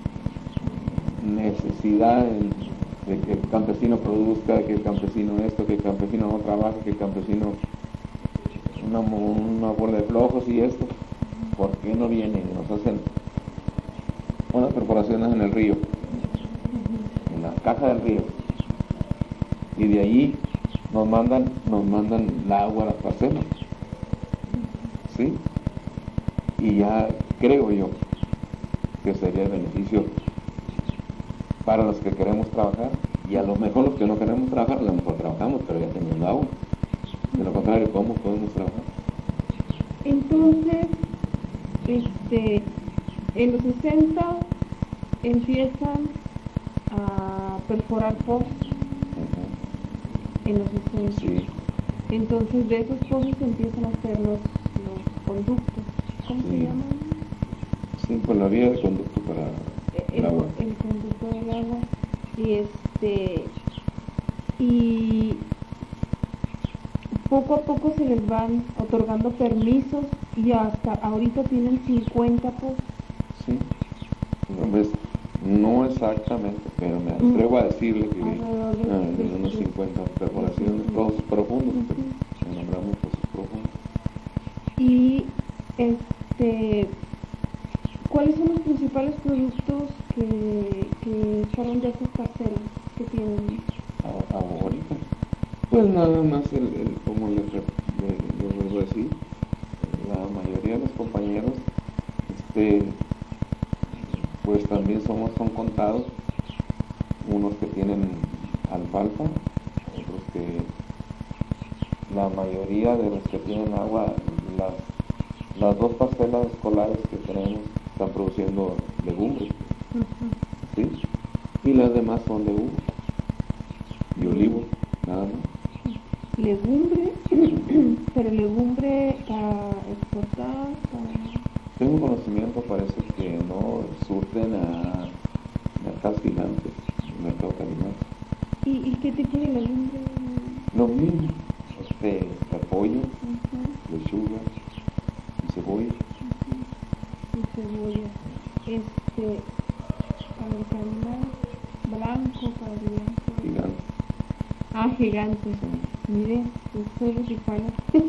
necesidad de que el campesino produzca, que el campesino esto, que el campesino no trabaje, que el campesino una, una bola de flojos y esto, ¿por qué no vienen y nos hacen unas perforaciones en el río, en la caja del río, y de ahí nos mandan, nos mandan el agua a las parcelas, ¿sí? Y ya creo yo que sería el beneficio para los que queremos trabajar, y a lo mejor los que no queremos trabajar, a lo mejor trabajamos, pero ya teniendo agua. De lo contrario, ¿cómo podemos trabajar? Entonces, este, en los sesenta empiezan a perforar pozos. Uh-huh. En los sesenta. Sí. Entonces, de esos pozos se empiezan a hacer los, los conductos. ¿Cómo sí. se llaman? Sí, por la vía de conducto para el, el agua. El conducto del agua. Y este y poco a poco se les van otorgando permisos y hasta ahorita tienen cincuenta pozos. Sí, no, pues, no exactamente, pero me atrevo a decirle que Alrededor de, ah, de- de unos de- cincuenta perforaciones, de- pozos profundos, pues, le nombramos pozos profundos. Y este, ¿cuáles son los principales productos que, que fueron de esas parcelas que tienen? A- ahorita, pues nada más, el, el como les, re- le- les vuelvo a decir, la mayoría de los compañeros, este, pues también somos, son contados, unos que tienen alfalfa, otros que, la mayoría de los que tienen agua, las, las dos parcelas escolares que tenemos están produciendo legumbres, Ujú. ¿sí? Y las demás son de uva y olivo, nada más. Legumbre, pero legumbre para exportar, para... Tengo conocimiento, parece que no surten a mercados gigantes, mercado calimán. ¿Y, ¿Y qué tipo de legumbre? Lo mismo, este, repollo, Ujú, lechuga y cebolla. y cebolla. Este, para el calimán, blanco, para el blanco. Gigante. Ah, gigante. Sí. Miren, yo soy de Tijuana.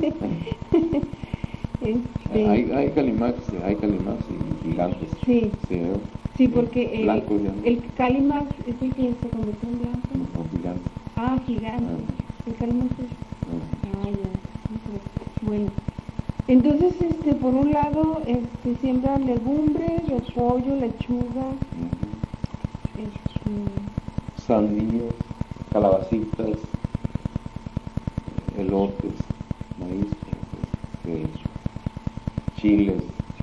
este, Hay, hay calimax, hay calimax y gigantes. sí, Sí, ¿eh? sí, porque el, Blancos ya no. el calimax es el que se convirtió en blanco. No son gigantes. Ah, gigante. Ah, El calimax es... no. Ah, ya. Ok. Bueno, entonces, este, por un lado, este, siembran legumbres, repollo, lechuga, Ujú. este, Sandías, calabacitas, elotes, maíz, este, chiles,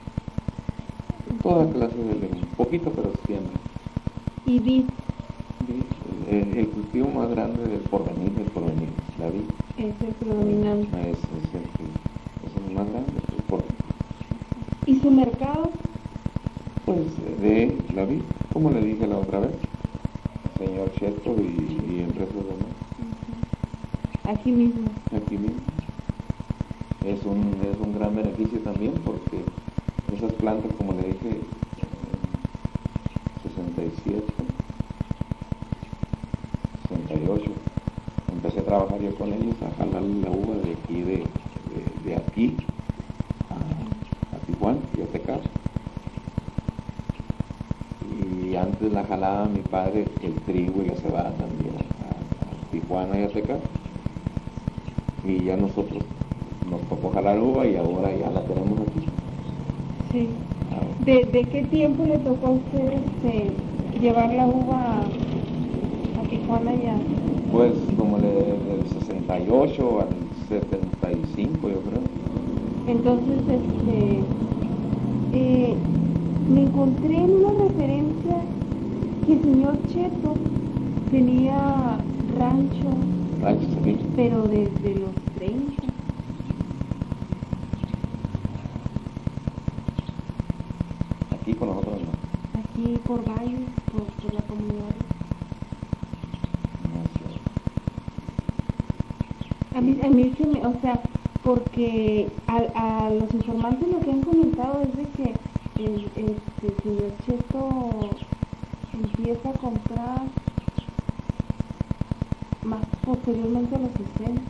toda clase de legumbres, poquito pero siempre. y vid, Y el, el cultivo más grande del porvenir, del porvenir, la vid. es el predominante. Es, es, el, que- es el más grande, el por- ¿Y su mercado? pues de la vid, como le dije la otra vez, señor Cheto y, y empresas demás, Aquí mismo. aquí mismo. Es un, es un gran beneficio también porque esas plantas, como le dije, sesenta y siete, sesenta y ocho, empecé a trabajar yo con ellos, a jalar la uva de aquí, de, de, de aquí a, a Tijuana y a Tecar. Y antes la jalaba mi padre el trigo y la cebada también a, a Tijuana y a Tecar. Y ya nosotros nos tocó jalar uva y ahora ya la tenemos aquí. Sí. Ah, ¿De, de qué tiempo le tocó a usted este, llevar la uva a, a Tijuana ya? Pues como le, del sesenta y ocho al setenta y cinco, yo creo. Entonces, este, eh, me encontré en una referencia que el señor Cheto tenía rancho, Ranchos aquí. pero desde los treinta. Aquí con nosotros no. Aquí por Valles, por, por la comunidad. No sé. A mí, a mí se me, o sea, porque a, a los informantes lo que han comentado es de que el, este, el señor Cheto empieza a comprar más posteriormente a los sesenta.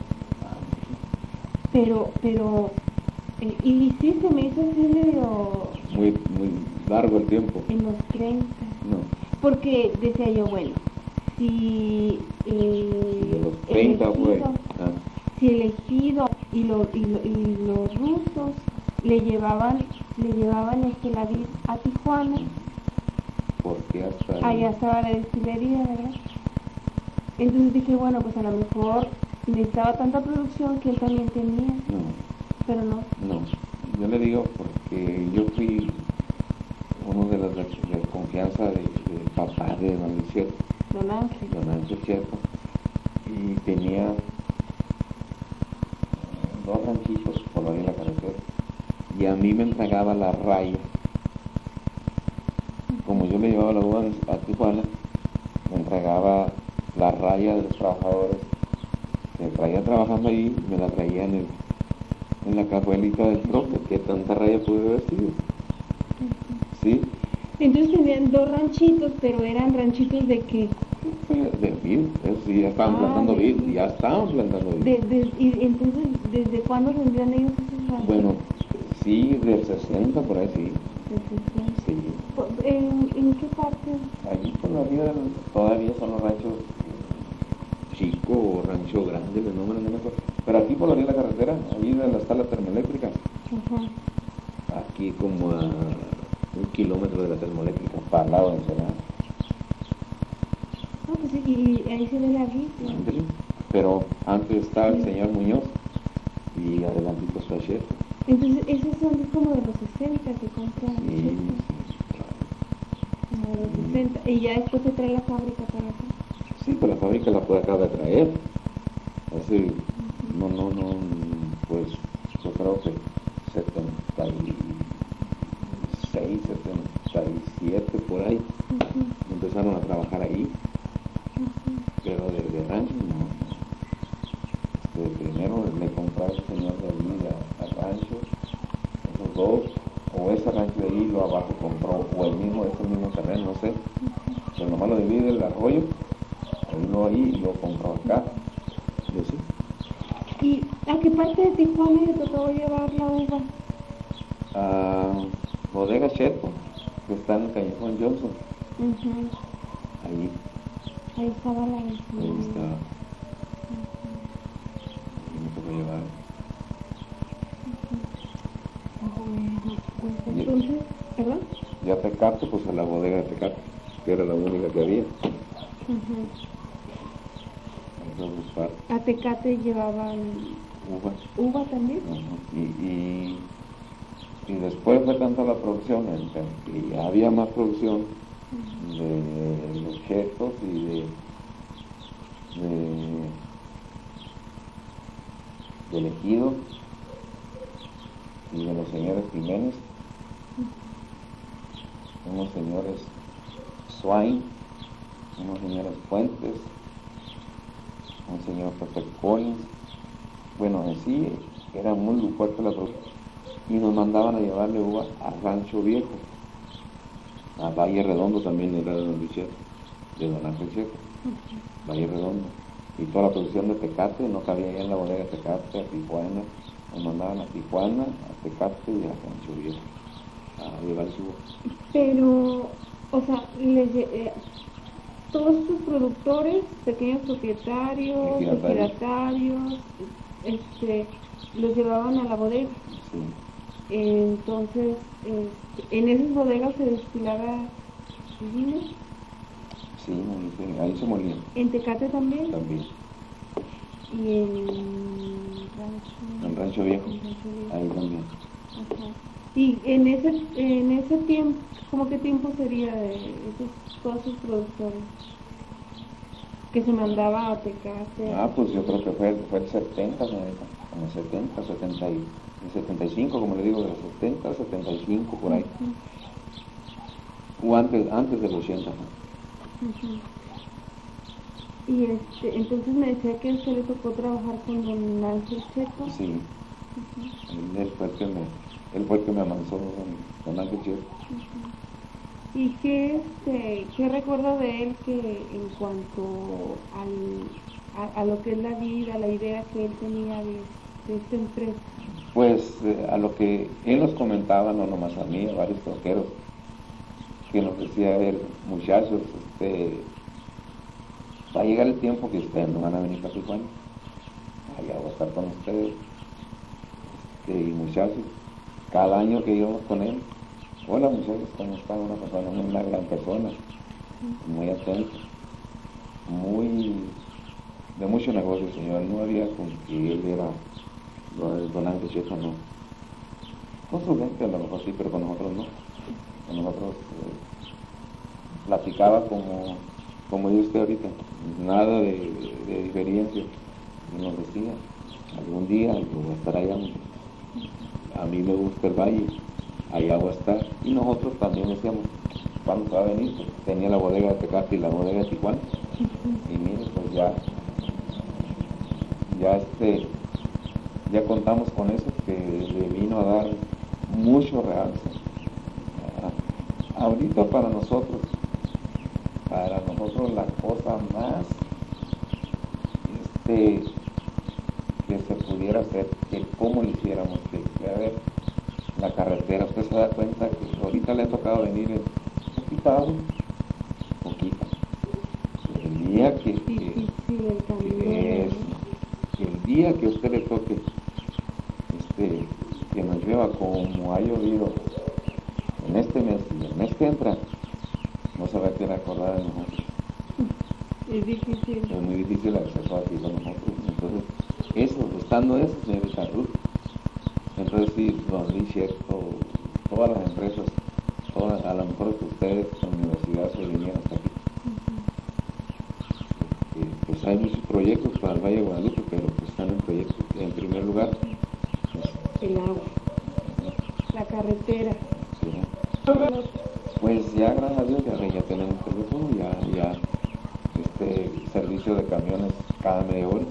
Pero, pero, eh, y sí se me hizo así medio Muy, muy largo el tiempo. en los treinta. No. Porque decía yo, bueno, si eh, De los treinta fue. elegido- Ah, si el ejido y, lo- y, lo- y los rusos le llevaban le llevaban este la vid a Tijuana, porque hasta. allá estaba la destilería, ¿verdad? Entonces dije, bueno, pues a lo mejor necesitaba tanta producción que él también tenía, No, pero no. no. Yo le digo porque yo fui uno de los de, de confianza de, de papá de don Luciano, Don Ángel. don Ángel Cheto, y tenía dos ranchitos por la orilla de la carretera, y a mí me entregaba la raya. Como yo le llevaba la uva a Tijuana, me entregaba la raya de los trabajadores, me traía trabajando ahí, me la traía en, el, en la cajuelita del troque, que tanta raya pude haber sido. Sí. Entonces tenían dos ranchitos, pero eran ranchitos de qué? De vid, eso sí, ya estaban Ah, plantando de vid, vid. ya estaban plantando vid. De, de- y entonces, ¿desde cuándo tendrían ellos esos ranchos? Bueno, sí, del sesenta por ahí sí. De sesenta. Sí. Por- ¿En, en qué parte? Allí por la vida todavía son los ranchos chico o rancho grande, los nombres no me acuerdo. Pero aquí por la vía de la carretera, allí donde está la termoeléctrica, Ajá. aquí como a un kilómetro de la termoeléctrica, para el lado de Ensenada. Ah, pues sí, y ahí se ve la vida. Ándale. Pero antes estaba el señor Muñoz y adelantito su ayer. Entonces, esos son como de los sesenta que compran. Sí, ¿cierto? Como de los sesenta. Y ya después se trae la fábrica para acá. sí, pues la fábrica la puede acá de traer. Hace, no, no, no, pues yo creo que setenta y seis, setenta y siete por ahí, Ujú, empezaron a trabajar ahí, ujú. pero desde rancho no. Este, primero le compraba el señor de allí a- al rancho, esos dos, o ese rancho de ahí lo abajo compró, o el mismo, ese mismo terreno, no sé, pero nomás lo divide el arroyo, él lo ahí y lo compró acá, y así. ¿Y a qué parte de Tijuana le tocó llevar la uva? A Bodega Cheto, que está en el Callejón Johnson, Ujú. ahí, Ahí estaba la ahí está, ahí me tocó llevar. Bueno, pues entonces, ¿perdón? Ya Tecate, pues a la bodega de Tecate, que era la única que había. Ujú. Entonces, para A Tecate llevaban uva. uva también. Ajá. Y, y, y después fue tanta la producción, el- que ya había más producción de los chetos y de, de, del ejido y de los señores Jiménez, unos señores Swain, unos señores Fuentes, un señor Pepe Collins. Bueno, en sí era muy fuerte la producción y nos mandaban a llevarle uva a Rancho Viejo, a Valle Redondo también era de Don Richet, de Don Ángel Checo, Valle Redondo. Y toda la producción de Tecate no cabía ya en la bodega de Tecate, a Tijuana, nos mandaban a Tijuana, a Tecate y a Rancho Viejo a llevar su uva. Pero, o sea, les, lle- eh, todos estos productores, pequeños propietarios, Ejidatarios. ejidatarios, este, los llevaban a la bodega. Sí, Entonces, este, en esas bodegas se destilaba vino. sí, ahí, se- ahí se morían En Tecate también. también, Y en Rancho, en Rancho Viejo, en Rancho Viejo. ahí también. Ajá. Y en ese, en ese tiempo, ¿cómo qué tiempo sería de esos, todos esos productores? Que se mandaba a Tecate. Ah, pues yo creo que fue, fue el setenta, señorita, como setenta, setenta y, el setenta y cinco, como le digo, de los setenta, setenta y cinco, por ahí. Ujú, O antes, antes del ochenta, ¿no? ujú. Y este, entonces me decía que a usted le tocó trabajar con don Ángel Checo. Sí, Ujú, él fue el que me, él fue el que me amansó con, con Ángel Checo. ujú. ¿Y qué, este, qué recuerda de él que en cuanto al, a, a lo que es la vida, la idea que él tenía de, de esta empresa? Pues eh, a lo que él nos comentaba, no nomás a mí, a varios troqueros, que nos decía él, muchachos, este, va a llegar el tiempo que ustedes no van a venir a Tijuana, allá voy a estar con ustedes, este, y muchachos, cada año que íbamos con él, hola muchachos, ¿cómo están? Una persona, una gran persona, muy atento, muy, de mucho negocio, señor, no había con que él era don Ángel Checo, no. Con su gente a lo mejor sí, pero con nosotros no. Con nosotros eh, platicaba como, como dice usted ahorita, nada de, de diferencia. Y nos decía, algún día yo voy a estar allá, a mí me gusta el valle, allá voy a estar. Y nosotros también decíamos, ¿cuándo se va a venir? Pues tenía la bodega de Tecate y la bodega de Tijuana. Y mire, pues ya, ya este, ya contamos con eso, que le vino a dar mucho realce. ahorita para nosotros, para nosotros la cosa más este, que se pudiera hacer, que cómo lo hiciéramos, que, que a ver, la carretera, usted se da cuenta que ahorita le ha tocado venir en poquita agua, poquita. El día que, que, que es, el día que a usted le toque este, que nos llueva como ha llovido en este mes y el mes que entra, no se va a querer acordar de nosotros. Es difícil. Es muy difícil el acceso aquí con nosotros. Entonces, eso, estando eso, señorita Ruth, entonces sí, don Richard, todas las empresas, todas, a lo mejor que ustedes, la universidad, se vinieron hasta aquí. Uh-huh. Eh, pues hay muchos proyectos para el Valle de Guadalupe, pero pues están en proyectos. En primer lugar, pues, el agua, la carretera. Sí, ¿no? Pues ya, gracias a Dios, ya, ya tenemos teléfono, ya, ya este servicio de camiones cada media hora.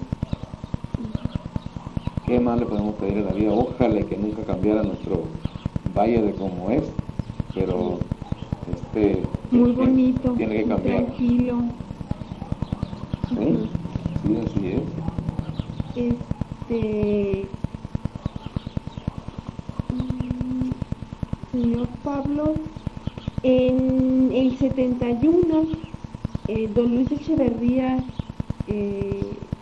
¿Qué más le podemos pedir a la vida? Ojalá que nunca cambiara nuestro valle de como es, pero este muy bonito, tiene que cambiar. Tranquilo. Sí, sí, así es. Este señor Pablo, en el setenta y uno, eh, don Luis Echeverría eh,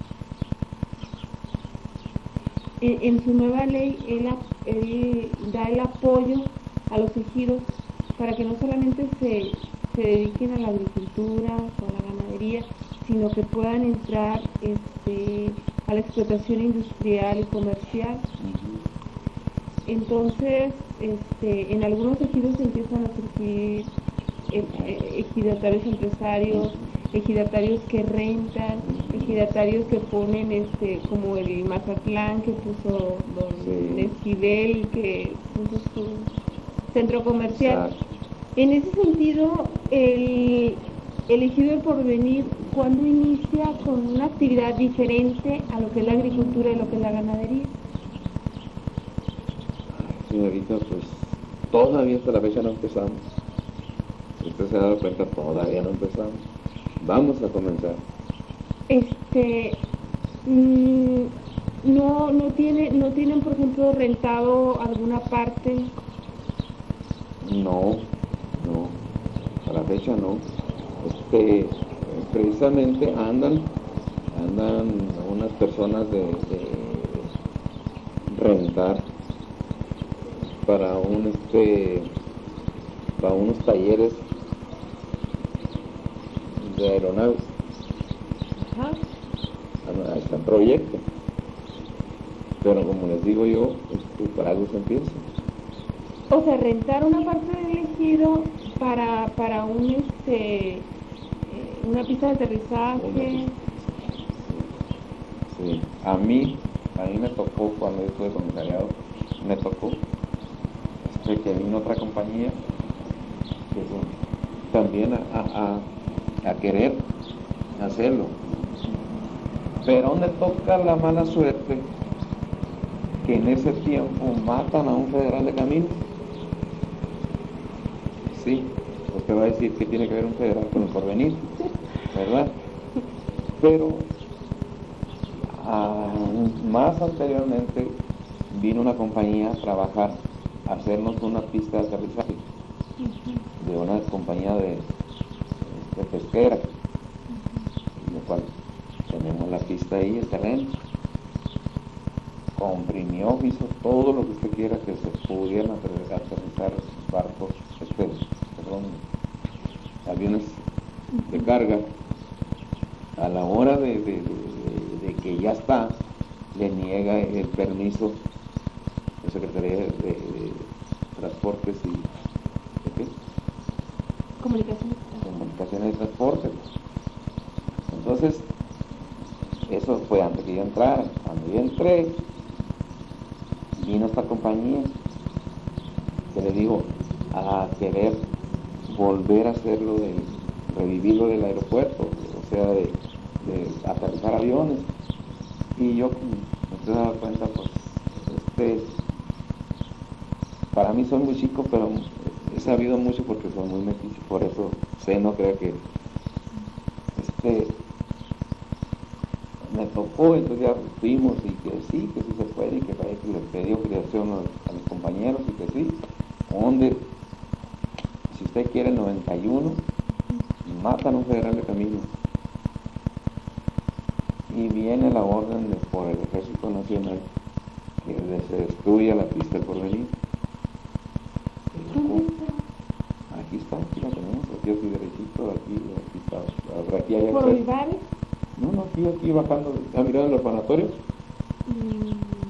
en, en su nueva ley, él, él da el apoyo a los ejidos para que no solamente se, se dediquen a la agricultura o a la ganadería, sino que puedan entrar este, a la explotación industrial y comercial. Entonces, este, en algunos ejidos empiezan a surgir ejidatarios empresarios, ejidatarios que rentan, ejidatarios que ponen, este, como el Mazatlán que puso don Esquivel, que puso su centro comercial. En ese sentido, el, el ejido del Porvenir, ¿cuándo inicia con una actividad diferente a lo que es la agricultura y lo que es la ganadería? Señorita, pues todavía hasta la fecha no empezamos. Si usted se ha dado cuenta, todavía no empezamos. Vamos a comenzar. Este, mmm, no, no tiene, no tienen, por ejemplo, rentado alguna parte. No, no, a la fecha no. Este, precisamente andan, andan unas personas de, de rentar para un este para unos talleres de aeronaves. Ajá. Ahí está el proyecto, pero como les digo yo, pues, para algo se empieza. O sea, rentar una parte del ejido para para un este eh, una pista de aterrizaje. Sí. Sí, a mí a mí me tocó cuando yo estuve comisariado, me tocó de que vino otra compañía que también a, a, a querer hacerlo, pero me toca la mala suerte que en ese tiempo matan a un federal de caminos. Sí, usted va a decir que tiene que ver un federal con el Porvenir, ¿verdad? Pero a, más anteriormente vino una compañía a trabajar, hacernos una pista de aterrizaje de una compañía de, de pesquera, en la cual tenemos la pista ahí, el terreno, comprimió, hizo todo lo que usted quiera que se pudieran aterrizar barcos, este, perdón, aviones de carga. A la hora de, de, de, de que ya está, le niega el permiso de Secretaría de, de, de Transportes y ¿de qué? Comunicaciones. Comunicaciones y Transportes. Entonces, eso fue antes que yo entrara. Cuando yo entré, vino esta compañía que le digo a querer volver a hacerlo, de revivirlo del aeropuerto, o sea, de, de aterrizar aviones. Y yo, me he dado cuenta, pues, este, para mí soy muy chico, pero he sabido mucho porque soy muy metiche, por eso sé, no crea que este me tocó, entonces ya fuimos y que sí, que sí se puede y que, que le pidió creación a, a los compañeros y que sí, donde si usted quiere el noventa y uno, matan a un federal de camino y viene la orden de, por el Ejército Nacional que se destruya la pista del Porvenir. Aquí está, aquí la tenemos, aquí así derechito, aquí, aquí está, aquí hay ¿Por Olivares? No, no, aquí, aquí bajando, ¿ha mirado el orfanatorio? Mm.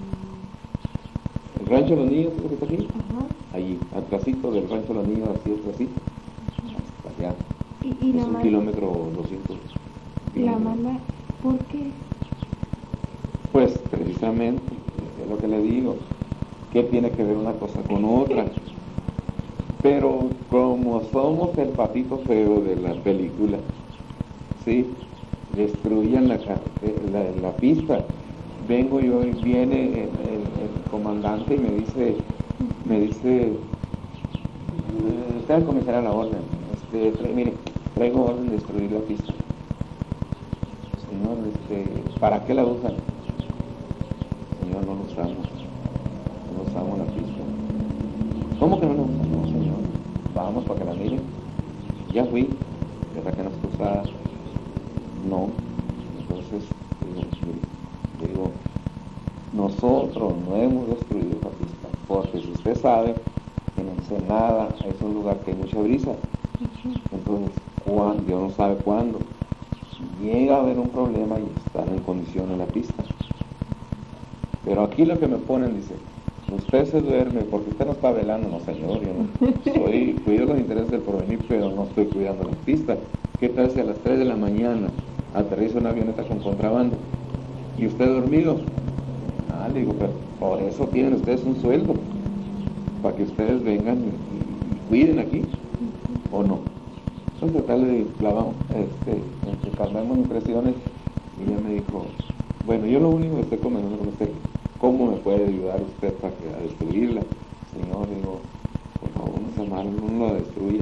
El rancho de los niños, ¿es que está aquí? Ajá. Ahí, atrásito del rancho de los niños, así atrásito, hasta allá. ¿Y, y es la un mala? kilómetro doscientos. ¿La mala? ¿Por qué? Pues precisamente, es lo que le digo, ¿qué tiene que ver una cosa con otra? Pero como somos el patito feo de la película, ¿sí? Destruyan la, la, la pista. Vengo yo y viene el, el, el comandante y me dice, me dice, usted comenzará la orden, este, tra mire, traigo orden de destruir la pista. Señor, este, ¿para qué la usan? Señor, no lo usamos, no usamos la pista. ¿Cómo que no la usan? No, señor, vamos para que la miren. Ya fui, ¿verdad que no está usada? No. Entonces, digo, digo, nosotros no hemos destruido la pista, porque si usted sabe que en Ensenada es un lugar que hay mucha brisa, entonces, ¿cuándo? Dios no sabe cuándo llega a haber un problema y están en condiciones la pista. Pero aquí lo que me ponen, dice, usted se duerme porque usted no está velando. No, señor, yo no soy, cuido los intereses del porvenir, pero no estoy cuidando la pista. ¿Qué tal si a las tres de la mañana aterriza una avioneta con contrabando y usted dormido? Ah, le digo, pero por eso tienen ustedes un sueldo, para que ustedes vengan y, y, y cuiden aquí, ¿o no? Entonces acá le clavamos, este, intercambiamos impresiones y ella me dijo, bueno, yo lo único que estoy comentando con usted, ¿cómo me puede ayudar usted para que, a destruirla? Señor, digo, por favor, no sea malo, no la destruya.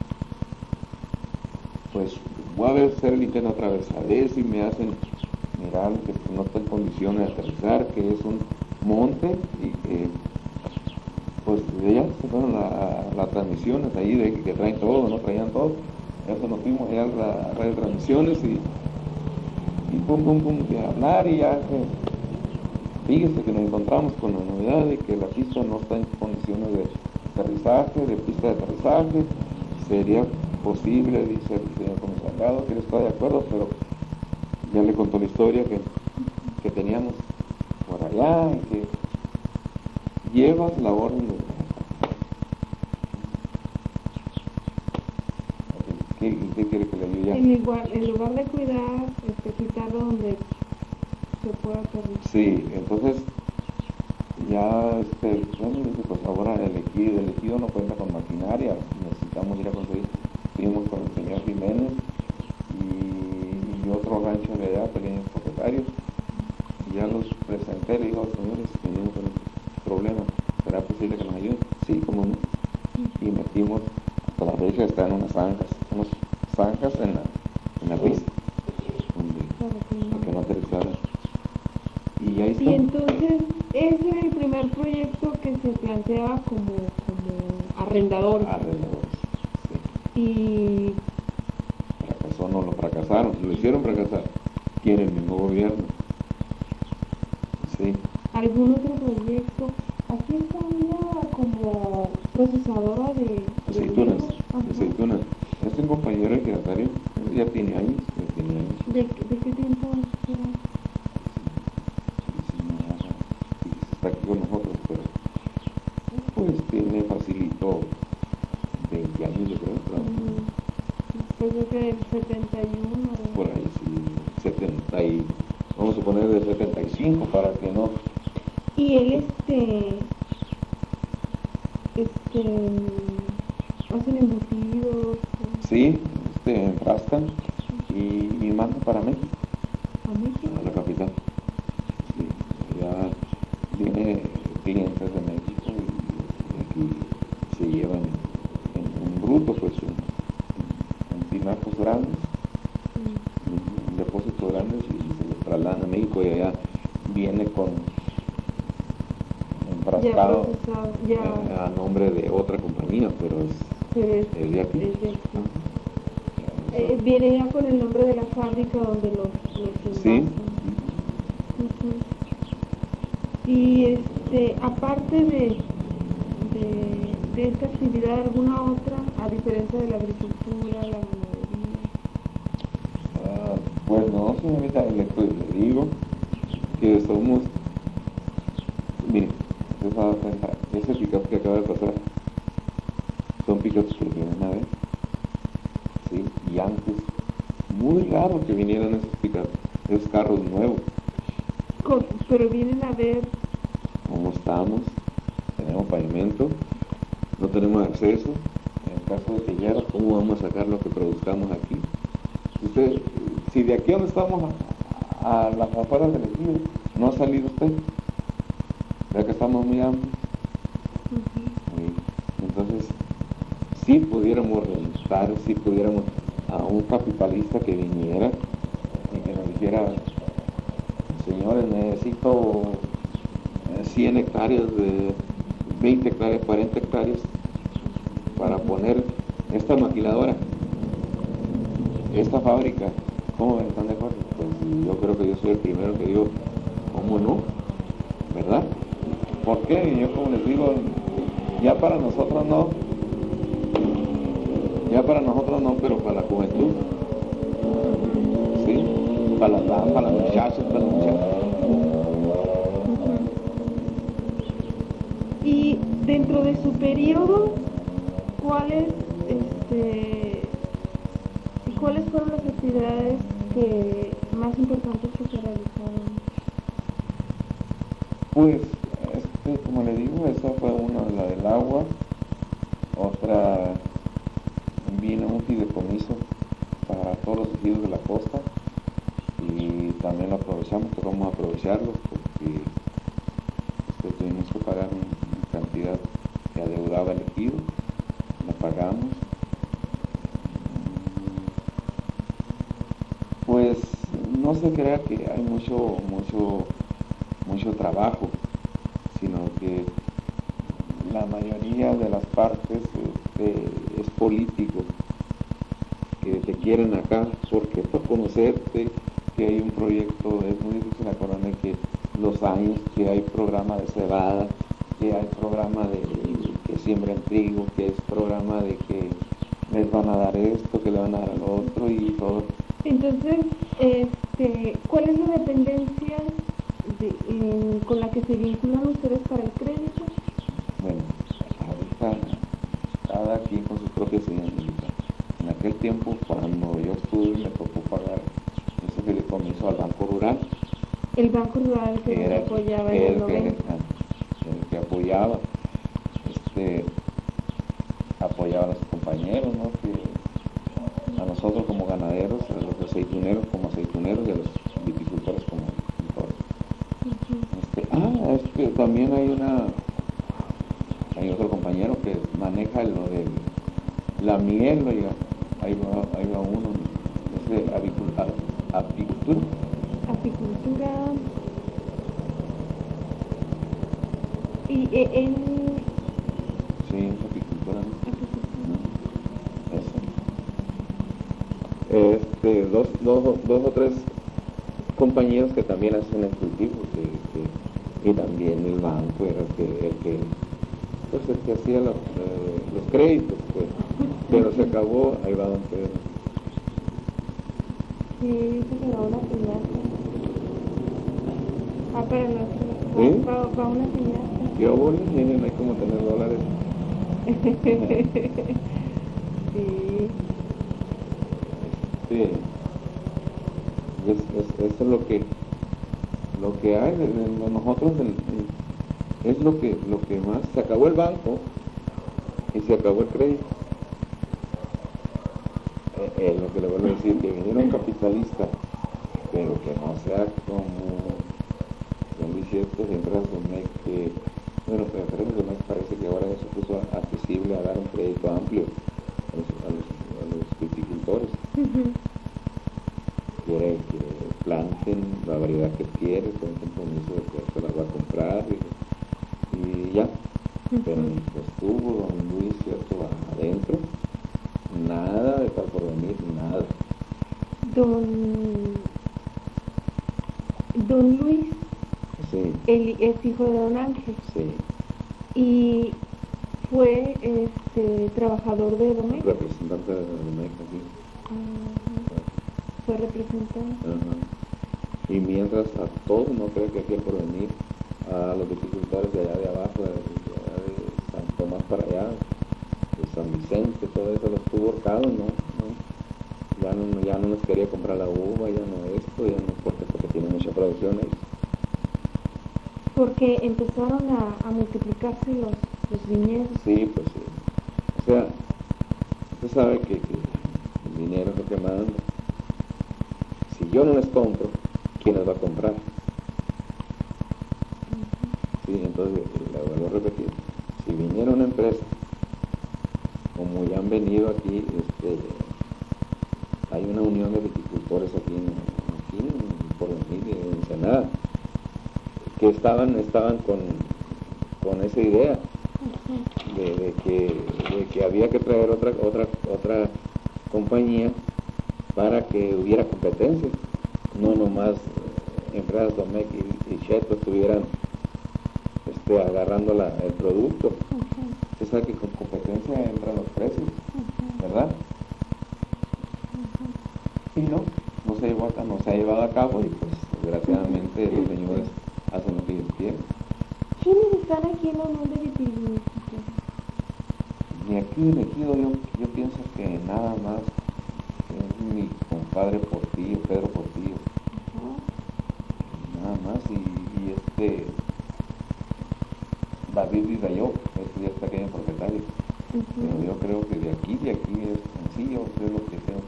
Pues voy a ver, hacer el intento otra vez, a ver si me hacen mirar que no está en condiciones de aterrizar, que es un monte y que, pues ya se fueron las la transmisiones ahí de que traen todo, no traían todo. Eso nos fuimos allá a la red de transmisiones y, y pum, pum, pum, de hablar y ya que, fíjese que nos encontramos con la novedad de que la pista no está en condiciones de aterrizaje, de pista de aterrizaje. Sería posible, dice el señor comisariado, que él está de acuerdo, pero ya le contó la historia que, que teníamos por allá y que llevas la orden de... ¿Qué, ¿Qué quiere que le ayude ya? En, igual, en lugar de cuidar, este, quitarlo donde se pueda aterrizar. Sí, entonces ya, este, bueno, dice, pues ahora el ejido, el ejido no cuenta con maquinaria, necesitamos ir a conseguir. Fuimos con el señor Jiménez y, y otro rancho de allá, pequeños propietarios, y ya los presenté, le digo, señores, tenemos un problema, ¿será posible que nos ayuden? Sí, como no. Y metimos, hasta la fecha están unas zanjas, unas zanjas en la, en la pista, donde, para que no aterrizara. Y ahí está. Y entonces, ese era el primer proyecto que se planteaba como, como arrendador. Arrendadores, sí. Y fracasó, no lo fracasaron, lo hicieron fracasar. Quiere el mismo gobierno. Sí. ¿algún otro proyecto? Aquí está una como procesadora de, de aceitunas, hierro. de aceitunas. Es un compañero ejidatario, ya tiene años, ya tiene años. ¿De, de qué tiempo era? Está aquí con nosotros, pero pues tiene facilito veinte años, yo creo. Pero, Mm, pues yo creo que el setenta y uno. por ahí sí, setenta y, vamos a poner de setenta y cinco para que no. Y él, este, este, hacen embutidos. Sí, este, enfrascan y, y mandan para México, ¿A México? a la capital. Sí, ya tiene clientes de México y, y aquí se llevan en fruto, pues un, un tinacos grandes, un, un depósito grande, y se lo trasladan a México y allá viene con enfrascado ya, ya. eh, a nombre de otra compañía, pero es, es, es de aquí. Es de aquí. Eh, viene ya con el nombre de la fábrica donde los, los sí. Uh-huh. Y este, aparte de, de, de esta actividad, ¿alguna otra, a diferencia de la agricultura, la ganadería? Uh, pues no, señorita, le, pues, le digo que somos, mire, usted se va a dar cuenta, ese pick-up que acaba de pasar son pick-ups que vienen a ver, ¿sí? Y antes, muy raro que vinieran esos pick-ups, esos carros nuevos. Con, pero vienen a ver cómo estamos, tenemos pavimento, no tenemos acceso, en el caso de que llueva, ¿cómo vamos a sacar lo que produzcamos aquí? Usted, si de aquí donde estamos a, a las afueras del ejido, no ha salido usted, vea que estamos muy amplios. Uh-huh. Entonces, si pudiéramos rentar, si pudiéramos a un capitalista que viniera y que nos dijera, señores, necesito cien hectáreas, de veinte hectáreas, cuarenta hectáreas para poner esta maquiladora, esta fábrica. ¿Cómo ven? ¿Están de acuerdo? Pues yo creo que yo soy el primero que digo, ¿cómo no? ¿Verdad? ¿Por qué? Yo, como les digo, ya para nosotros no, ya para nosotros no, pero para la juventud, ¿sí? Para las damas, para las muchachas, para las muchachas. Y dentro de su periodo, ¿cuáles, este, cuáles fueron las actividades que más importantes que se realizaron? Pues, este, como le digo, esa fue una, la del agua. Otra, vino un fideicomiso para todos los ejidos de la costa y también lo aprovechamos, pero vamos a aprovecharlo porque pues, tuvimos que pagar una cantidad que adeudaba el ejido, la pagamos. Pues no se crea que hay mucho, mucho, mucho trabajo, sino que la mayoría de las partes este, es político, que te quieren acá, porque por conocerte que hay un proyecto, es muy difícil acordarme que los años que hay programa de cebada, que hay programa de que siembran trigo, que es programa de que les van a dar esto, que le van a dar lo otro y todo. Entonces, este, ¿cuál es la dependencia de, eh, con la que se vinculan ustedes para el crédito? Bueno, ahorita cada quien con sus propias señalitas. En aquel tiempo, cuando yo estuve, me tocó pagar ese fideicomiso al Banco Rural. El Banco Rural que era, nos apoyaba en el, el noventa. El que apoyaba, este, apoyaba a los compañeros, ¿no? Que a nosotros como ganaderos, a los aceituneros como aceituneros y a los viticultores como viticultores. Uh-huh. Este, ah, es que también hay una, hay otro compañero que maneja lo de la miel, oiga, ahí va, ahí va uno, es de apicultura. Apicultura. Apicultura. Y eh, en... Sí, es apicultura, ¿no? Eso. Este, dos, dos, dos o tres compañeros que también hacen el cultivo, que, que, y también el banco era el que, el que, pues el que hacía los, eh, los créditos, pues, pero se acabó, ahí va don Pedro. Sí, se quedó una piñata. Ah, pero no, ¿Sí? va, va, va una piñata. ¿Qué hubo? Miren, hay como tener dólares. Sí. Sí. Es, es, eso es lo que lo que hay de, de nosotros el, el, es lo que lo que más se acabó el banco y se acabó el crédito. Eh, eh, lo que le vuelvo a decir, que viniera un capitalista, pero que no sea como don Vicente siempre asume que, bueno, pero creo que me parece que ahora ya se puso accesible a dar un crédito amplio, Ujú. quiere que planten la variedad que quiere, con el compromiso de que se la va a comprar y, y ya. Pero Ujú. pues estuvo don Luis, ¿cierto?, adentro, nada de estar por venir, nada. Don, don Luis, Sí, él es hijo de don Ángel sí, y fue este trabajador de Domecq. representante de Domecq aquí. Ajá. Fue representante. Ajá. Y mientras a todos, no creo que aquí por venir, a los viticultores de allá de abajo, de, de, allá de San Tomás para allá, de San Vicente, todo eso los tuvo horcados, ¿no? ¿no? Ya no, ya no les quería comprar la uva, ya no esto, ya no, porque, porque tiene mucha producción ahí. Porque empezaron a, a multiplicarse los, los viñedos. Sí, pues sí. O sea, usted sabe que, que el dinero es lo que manda. Si yo no les compro, ¿quién les va a comprar? Sí, entonces, le vuelvo a repetir, si viniera una empresa, como ya han venido aquí, este, hay una unión de viticultores aquí, en, aquí en Porvenir, en Ensenada, que estaban, estaban con, con esa idea de, de, que, de que había que traer otra, otra, otra compañía para que hubiera competencia, no nomás empresas Domecq y, y Cheto estuvieran este, agarrando la, el producto. Okay. Usted sabe que con competencia entran los precios, ¿verdad? Y no, no se, llevó a, no se ha llevado a cabo y pues desgraciadamente los señores hacen lo que ellos quieren. ¿Quiénes están aquí en la unión de viticultores? Y aquí del ejido yo, yo pienso que nada más es mi compadre Portillo, Pedro Portillo. Nada más, y, y este David Vidayó, este ya está aquí en propietario. Uh-huh. Pero yo creo que de aquí, de aquí es sencillo, es lo que tengo